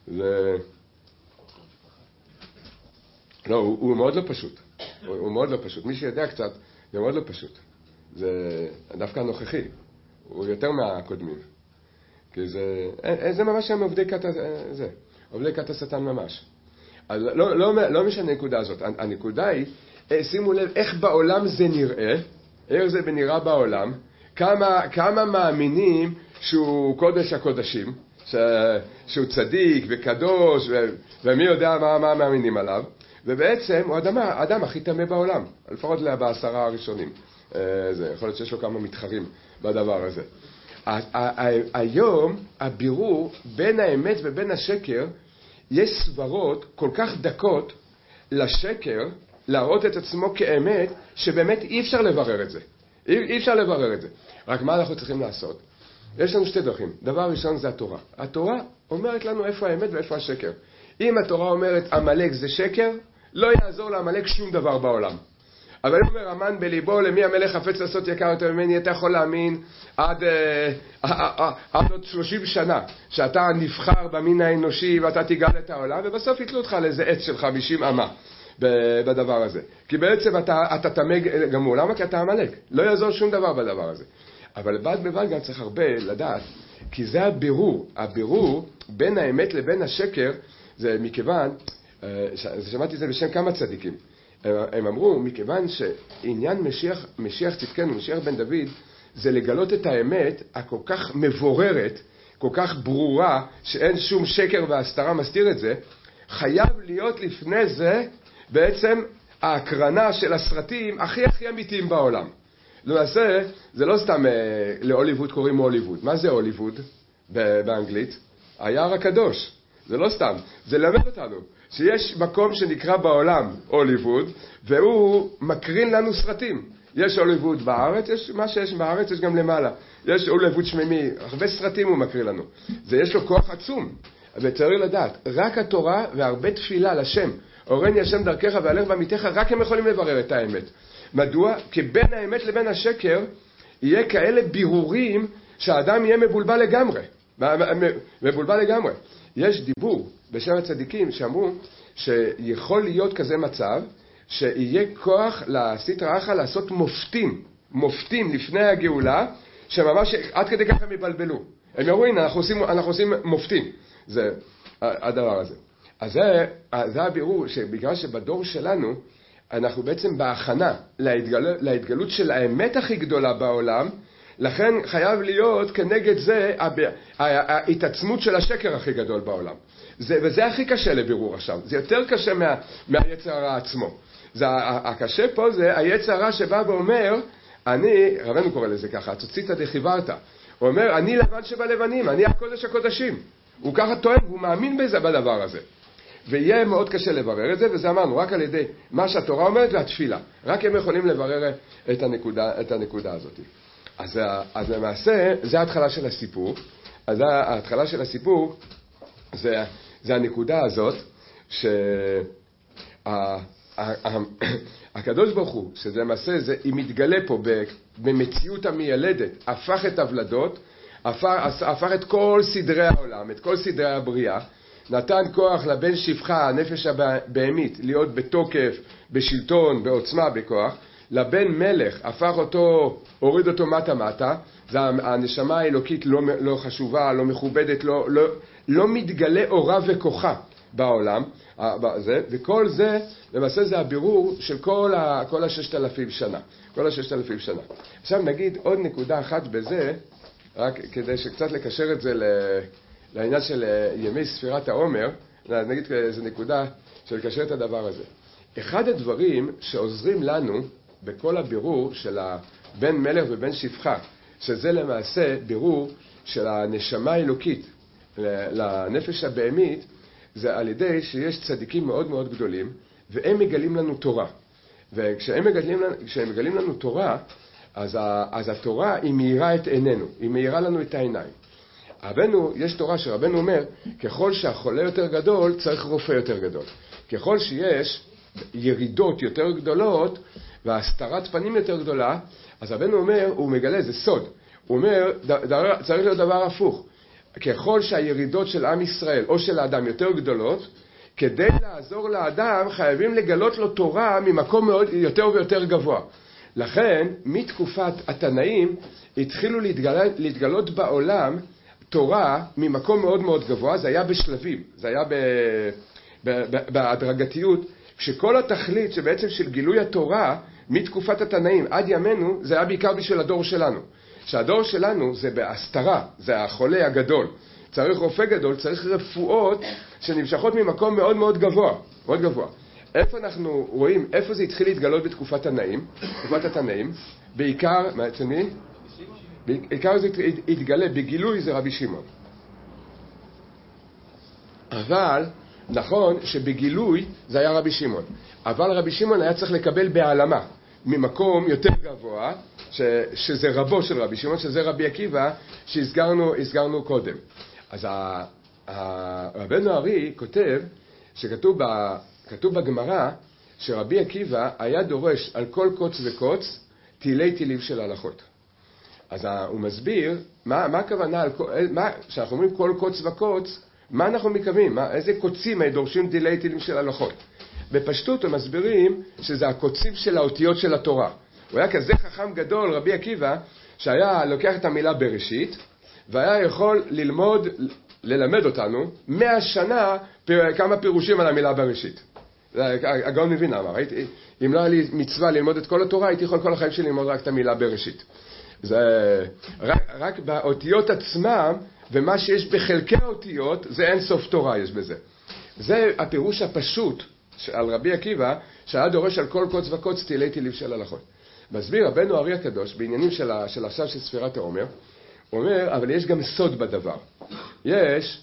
לא, הוא מאוד לא פשוט. הוא מאוד לא פשוט. מי שיודע קצת, זה מאוד לא פשוט. זה דווקא הנוכחי. הוא יותר מהקודמים. כי זה ממש הם עובדי כת השטן ממש. אז לא משנה הנקודה הזאת. הנקודה היא, שימו לב איך בעולם זה נראה, איך זה נראה בעולם, כמה מאמינים שהוא קודש הקודשים, שהוא צדיק וקדוש, ומי יודע מה מאמינים עליו. ובעצם הוא האדם הכי טמא בעולם, לפחות ב10 הראשונים. יכול להיות שיש לו כמה מתחרים בדבר הזה. היום הבירור בין האמת ובין השקר, יש סברות כל כך דקות לשקר, להראות את עצמו כאמת, שבאמת אי אפשר לברר את זה. אי אפשר לברר את זה. רק מה אנחנו צריכים לעשות? יש לנו שתי דרכים. דבר ראשון זה התורה. התורה אומרת לנו איפה האמת ואיפה השקר. אם התורה אומרת עמלק זה שקר, לא יעזור לעמלק שום דבר בעולם. אבל אם אומר המן בליבו, למי המלך חפץ לעשות יקר יותר ממני, אתה יכול להאמין עד עוד 30 שנה שאתה נבחר במין האנושי ואתה תיגל את העולם, ובסוף יתלו אותך לאיזה עץ של 50 אמה בדבר הזה. כי בעצם אתה תמג גמור. למה? כי אתה עמלק. לא יעזור שום דבר בדבר הזה. אבל בד בבד גם צריך הרבה לדעת, כי זה הבירור בין האמת לבין השקר, זה מכיוון, שמעתי את זה בשם כמה צדיקים, הם אמרו, מכיוון שעניין משיח צדקנו, משיח בן דוד, זה לגלות את האמת הכל כך מבוררת, כל כך ברורה, שאין שום שקר והסתרה מסתיר את זה, חייב להיות לפני זה בעצם ההקרנה של הסרטים הכי אמיתיים בעולם. למעשה, זה לא סתם להוליווד קוראים הוליווד. מה זה הוליווד באנגלית? היער הקדוש. זה לא סתם. זה למד אותנו שיש מקום שנקרא בעולם הוליווד, והוא מקרין לנו סרטים. יש הוליווד בארץ, יש מה שיש בארץ, יש גם למעלה. יש הוליווד שמימי, הרבה סרטים הוא מקריא לנו. זה יש לו כוח עצום. וצריך לדעת, רק התורה והרבה תפילה לשם, אורני השם דרכך והלך בעמיתך, רק הם יכולים לברר את האמת. מדוע? כי בין האמת לבין השקר יהיה כאלה בירורים שהאדם יהיה מבולבל לגמרי. מבולבל לגמרי. יש דיבור בשם הצדיקים שאמרו שיכול להיות כזה מצב שיהיה כוח לסטרא אחרא לעשות מופתים לפני הגאולה, שממש עד כדי ככה הם יבלבלו. הם יראו, הנה, אנחנו עושים מופתים. זה הדבר הזה. אז זה הבירור שבגלל שבדור שלנו אנחנו בעצם בהכנה להתגלות של האמת הכי גדולה בעולם, לכן חייב להיות כנגד זה ההתעצמות של השקר הכי גדול בעולם. וזה הכי קשה לבירור עכשיו. זה יותר קשה מהיצר הרע עצמו. הקשה פה זה היצר הרע שבא ואומר, רבנו קורא לזה ככה, צוציתא דחיברתא. הוא אומר, אני לבן שבלבנים, אני הקודש הקודשים. הוא ככה טוען, הוא מאמין בזה בדבר הזה. ויהיה מאוד קשה לברר את זה, וזה אמרנו, רק על ידי מה שהתורה אומרת והתפילה. רק הם יכולים לברר את הנקודה הזאת. אז למעשה, זה ההתחלה של הסיפור. אז ההתחלה של הסיפור, זה הנקודה הזאת, הקדוש ברוך הוא, שזה למעשה, היא מתגלה פה במציאות המיילדת, הפך את הוולדות, הפך את כל סדרי העולם, את כל סדרי הבריאה, נתן כוח לבן שפחה, הנפש הבהמית, להיות בתוקף, בשלטון, בעוצמה, בכוח, לבן מלך, הפך אותו, הוריד אותו מטה, זה הנשמה האלוקית לא חשובה, לא מכובדת, לא מתגלה אורה וכוחה בעולם, וכל זה, למעשה זה הבירור של כל ה-6,000 שנה. כל ה-6,000 שנה. עכשיו נגיד עוד נקודה אחת בזה, רק כדי שקצת לקשר את זה לעניין של ימי ספירת העומר, נגיד איזו נקודה של לקשר את הדבר הזה. אחד הדברים שעוזרים לנו בכל הבירור של בן מלך ובן שפחה, שזה למעשה בירור של הנשמה האלוקית לנפש הבהמית, זה על ידי שיש צדיקים מאוד מאוד גדולים, והם מגלים לנו תורה. וכשהם מגלים לנו תורה, אז התורה היא מאירה את עינינו, היא מאירה לנו את העיניים. יש תורה שרבנו אומר, ככל שהחולה יותר גדול, צריך רופא יותר גדול. ככל שיש ירידות יותר גדולות, והסתרת פנים יותר גדולה, אז רבנו אומר, הוא מגלה, זה סוד. הוא אומר, צריך להיות דבר הפוך. ככל שהירידות של עם ישראל או של האדם יותר גדולות, כדי לעזור לאדם חייבים לגלות לו תורה ממקום מאוד יותר ויותר גבוה. לכן, מתקופת התנאים התחילו להתגלות בעולם תורה ממקום מאוד מאוד גבוה, זה היה בשלבים, זה היה בהדרגתיות, כשכל התכלית שבעצם של גילוי התורה מתקופת התנאים עד ימינו, זה היה בעיקר בשביל הדור שלנו. שהדור שלנו זה בהסתרה, זה החולה הגדול. צריך רופא גדול, צריך רפואות שנמשכות ממקום מאוד מאוד גבוה, מאוד גבוה. איפה אנחנו רואים, איפה זה התחיל להתגלות בתקופת התנאים? בעיקר, מה אצל מי? בעיקר זה התגלה, בגילוי זה רבי שמעון. אבל, נכון שבגילוי זה היה רבי שמעון. אבל רבי שמעון היה צריך לקבל בהעלמה, ממקום יותר גבוה, שזה רבו של רבי שמעון, שזה רבי עקיבא, שהסגרנו קודם. אז רבנו הארי כותב, שכתוב בגמרא, שרבי עקיבא היה דורש על כל קוץ וקוץ, תילי תילים של הלכות. אז הוא מסביר, מה הכוונה, כשאנחנו אומרים כל קוץ וקוץ, מה אנחנו מקווים? איזה קוצים דורשים תילי תילים של הלכות? בפשטות הם מסבירים שזה הקוצים של האותיות של התורה. הוא היה כזה חכם גדול, רבי עקיבא, שהיה לוקח את המילה בראשית, והיה יכול ללמד אותנו 100 שנה כמה פירושים על המילה בראשית. הגאון מבין אמר, אם לא היה לי מצווה ללמוד את כל התורה, הייתי יכול כל החיים שלי ללמוד רק את המילה בראשית. זה רק באותיות עצמם, ומה שיש בחלקי האותיות, זה אין סוף תורה יש בזה. זה הפירוש הפשוט על רבי עקיבא, שהיה דורש על כל קוץ וקוץ תילי תילים של הלכות. מסביר רבנו הארי הקדוש, בעניינים של עכשיו של ספירת העומר, הוא אומר, אבל יש גם סוד בדבר. יש,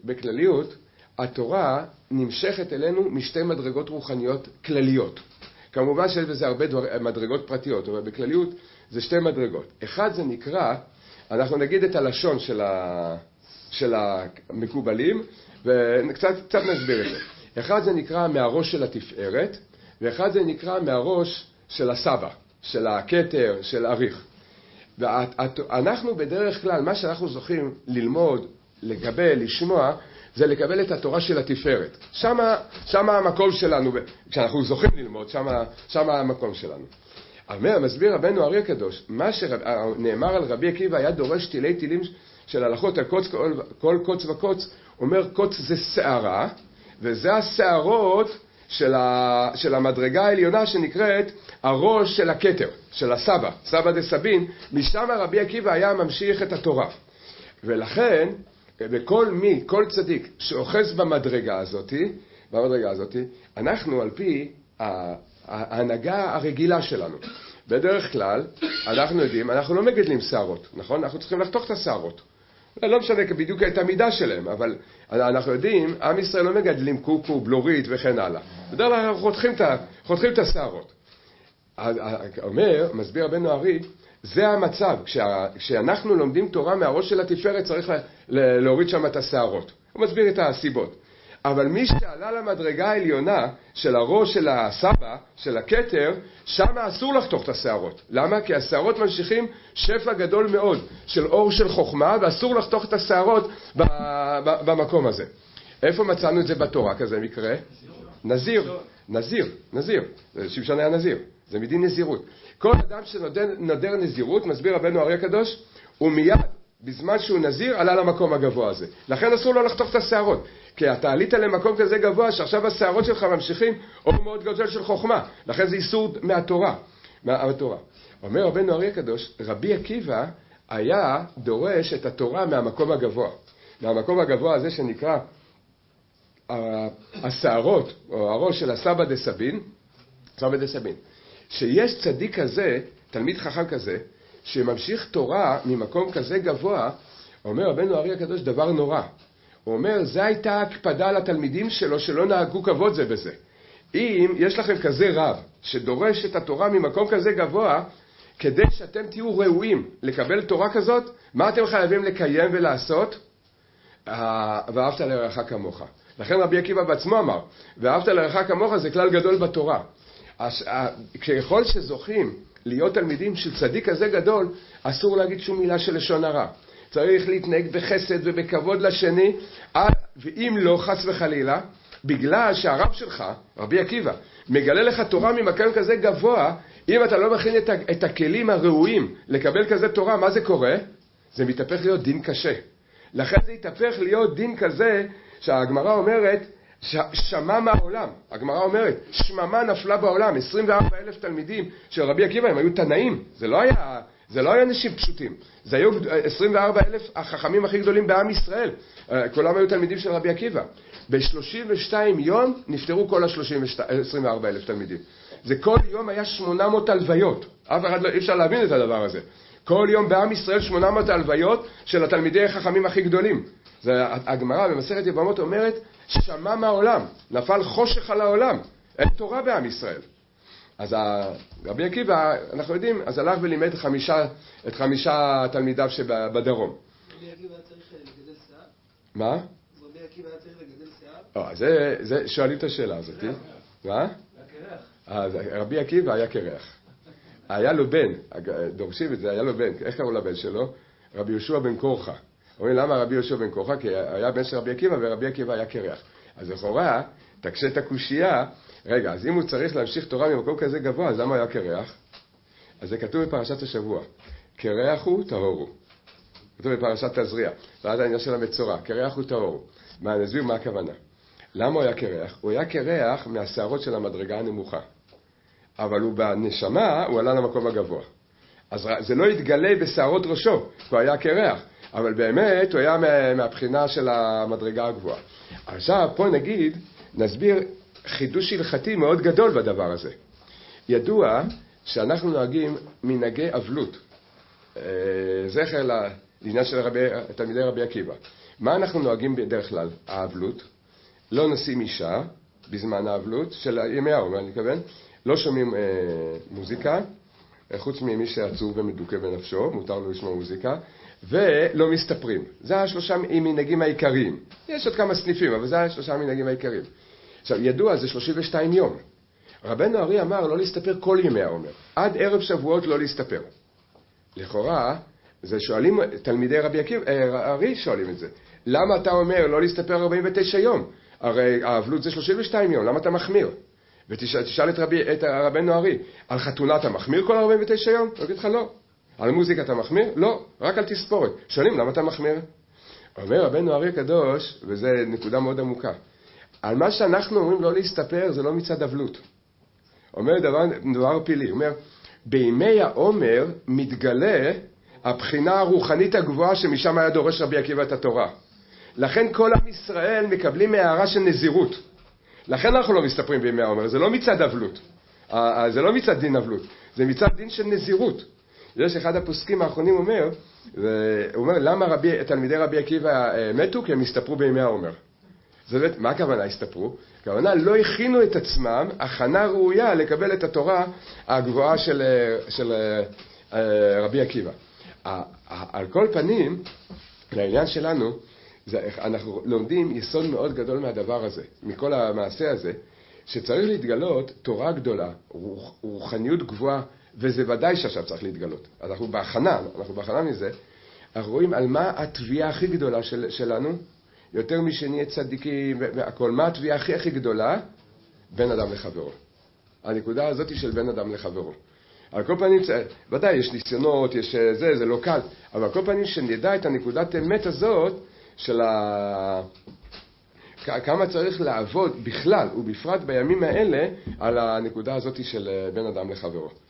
בכלליות, התורה נמשכת אלינו משתי מדרגות רוחניות כלליות. כמובן שיש בזה הרבה מדרגות פרטיות, אבל בכלליות זה שתי מדרגות. אחד זה נקרא, אנחנו נגיד את הלשון של המקובלים, וקצת נסביר את זה. אחד זה נקרא מהראש של התפארת, ואחד זה נקרא מהראש של הסבא, של הכתר, של אריך. ואנחנו בדרך כלל, מה שאנחנו זוכים ללמוד, לקבל, לשמוע, זה לקבל את התורה של התפארת. שמה המקום שלנו, כשאנחנו זוכים ללמוד, שמה המקום שלנו. מסביר רבנו אריה הקדוש, מה שנאמר על רבי עקיבא היה דורש תילי תילים של הלכות על כל קוץ וקוץ, אומר קוץ זה שערה, וזה השערות של המדרגה העליונה שנקראת הראש של הכתר, של הסבא, סבא דסבין, משם רבי עקיבא היה ממשיך את התורה. ולכן, כל צדיק שאוחז במדרגה הזאת, אנחנו על פי ההנהגה הרגילה שלנו. בדרך כלל, אנחנו יודעים, אנחנו לא מגדלים שערות, נכון? אנחנו צריכים לחתוך את השערות. לא משנה בדיוק את המידה שלהם, אבל אנחנו יודעים, עם ישראל לא מגדלים קוקו, בלורית וכן הלאה. בדרך כלל אנחנו חותכים את השערות. מסביר רבנו ארי, זה המצב, כשאנחנו לומדים תורה מהראש של התפארת צריך להוריד שם את השערות. הוא מסביר את הסיבות. אבל מי שעלה למדרגה העליונה של הראש של הסבא, של הכתר, שם אסור לחתוך את השערות. למה? כי השערות ממשיכים שפע גדול מאוד של אור של חוכמה, ואסור לחתוך את השערות במקום הזה. איפה מצאנו את זה בתורה כזה מקרה? נזיר. שמשון היה נזיר. זה מדין נזירות. כל אדם שנודר נזירות, מסביר רבנו אריה הקדוש, הוא מיד, בזמן שהוא נזיר, עלה למקום הגבוה הזה. לכן אסור לו לחתוך את השערות. כי אתה עלית למקום כזה גבוה, שעכשיו השערות שלך ממשיכים אור מאוד גדול של חוכמה. לכן זה איסור מהתורה. אומר רבנו אריה הקדוש, רבי עקיבא היה דורש את התורה מהמקום הגבוה. מהמקום הגבוה הזה שנקרא השערות, או הראש של הסבא דסבין, שיש צדיק כזה, תלמיד חכם כזה, שממשיך תורה ממקום כזה גבוה, אומר רבנו אריה הקדוש דבר נורא. הוא אומר, זה הייתה הקפדה לתלמידים שלו שלא נהגו כבוד זה בזה. אם יש לכם כזה רב שדורש את התורה ממקום כזה גבוה, כדי שאתם תהיו ראויים לקבל תורה כזאת, מה אתם חייבים לקיים ולעשות? ואהבת לרעך כמוך. לכן רבי עקיבא בעצמו אמר, ואהבת לרעך כמוך זה כלל גדול בתורה. ככל שזוכים להיות תלמידים של צדיק כזה גדול, אסור להגיד שום מילה של לשון הרע. צריך להתנהג בחסד ובכבוד לשני, ואם לא, חס וחלילה, בגלל שהרב שלך, רבי עקיבא, מגלה לך תורה ממקום כזה גבוה, אם אתה לא מכין את הכלים הראויים לקבל כזה תורה, מה זה קורה? זה מתהפך להיות דין קשה. לכן זה יתהפך להיות דין כזה שהגמרא אומרת, שממה העולם. הגמרא אומרת, שממה נפלה בעולם. 24,000 תלמידים של רבי עקיבא, הם היו תנאים. זה לא היה אנשים פשוטים. זה היו 24,000 החכמים הכי גדולים בעם ישראל. כולם היו תלמידים של רבי עקיבא. ב-32 יום נפטרו כל 24,000 תלמידים. זה כל יום היה 800 הלוויות. אף אחד לא, אי אפשר להבין את הדבר הזה. כל יום בעם ישראל 800 הלוויות של התלמידי החכמים הכי גדולים. הגמרא במסכת יבמות אומרת, שמם העולם, נפל חושך על העולם, אין תורה בעם ישראל. אז רבי עקיבא, אנחנו יודעים, אז הלך ולימד את חמישה תלמידיו שבדרום. רבי עקיבא היה צריך לגדל שיער? מה? רבי עקיבא היה צריך לגדל שיער? זה שואלים את השאלה הזאת. מה? הקרח. רבי עקיבא היה קרח. היה לו בן, דורשים את זה, היה לו בן, איך קראו לבן שלו? רבי יהושע בן קורחה. אומרים למה רבי יהושע בן קורחה? כי היה בן של רבי עקיבא, ורבי עקיבא היה קרח. אז לכאורה, תקשה את הקושייה, רגע, אז אם הוא צריך להמשיך תורה ממקום כזה גבוה, אז למה היה קרח? אז זה כתוב בפרשת השבוע. קרח הוא טהור. כתוב בפרשת תזריע. ועד העניין של המצורע. קרח הוא טהור. נסביר מה הכוונה. למה הוא היה קרח? הוא היה קרח מהשערות של המדרגה הנמוכה. אבל הוא בנשמה, הוא עלה למקום הגבוה. אז זה לא התגלה בשערות ראשו, הוא היה קרח. אבל באמת הוא היה מהבחינה של המדרגה הגבוהה. עכשיו, פה נסביר חידוש הלכתי מאוד גדול בדבר הזה. ידוע שאנחנו נוהגים מנהגי אבלות. זכר לעניין של תלמידי רבי עקיבא. מה אנחנו נוהגים בדרך כלל? האבלות. לא נושאים אישה, בזמן האבלות, של ימי העומר, אני מתכוון, לא שומעים מוזיקה, חוץ ממי שעצוב ומדוכא בנפשו, מותר לו לשמוע מוזיקה, ולא מסתפרים. זה השלושה מנהגים העיקריים. יש עוד כמה סניפים, אבל זה השלושה מנהגים העיקריים. עכשיו, ידוע, זה 32 יום. רבנו ארי אמר לא להסתפר כל ימי העומר. עד ערב שבועות לא להסתפר. לכאורה, זה שואלים, תלמידי רבי ארי שואלים את זה. למה אתה אומר לא להסתפר 49 יום? הרי האבלות זה 32 יום, למה אתה מחמיר? ותשאל את רבנו ארי, על חתונה אתה מחמיר כל 49 יום? הוא יגיד לך לא. על מוזיקה אתה מחמיר? לא, רק על תספורת. שואלים למה אתה מחמיר? אומר רבנו ארי הקדוש, וזו נקודה מאוד עמוקה, על מה שאנחנו אומרים לא להסתפר זה לא מצד אבלות. אומר דבר פילי, אומר, בימי העומר מתגלה הבחינה הרוחנית הגבוהה שמשם היה דורש רבי עקיבא את התורה. לכן כל עם ישראל מקבלים הערה של נזירות. לכן אנחנו לא מסתפרים בימי העומר, זה לא מצד אבלות. זה לא מצד דין אבלות, זה מצד דין של נזירות. יש אחד הפוסקים האחרונים אומר, הוא אומר, למה תלמידי רבי עקיבא מתו? כי הם הסתפרו בימי העומר. זה באמת, מה הכוונה הסתפרו? הכוונה לא הכינו את עצמם, הכנה ראויה לקבל את התורה הגבוהה של רבי עקיבא. על כל פנים, לעניין שלנו, אנחנו לומדים יסוד מאוד גדול מהדבר הזה, מכל המעשה הזה, שצריך להתגלות תורה גדולה, רוחניות גבוהה, וזה ודאי שעכשיו צריך להתגלות. אנחנו בהכנה מזה, אנחנו רואים על מה התביעה הכי גדולה שלנו, יותר משנהיה צדיקים והכל. מה התביעה הכי גדולה? בין אדם לחברו. הנקודה הזאת היא של בין אדם לחברו. על כל פנים, ודאי יש ניסיונות, יש זה לא קל, אבל על כל פנים שנדע את הנקודת אמת הזאת של כמה צריך לעבוד בכלל ובפרט בימים האלה על הנקודה הזאת של בין אדם לחברו.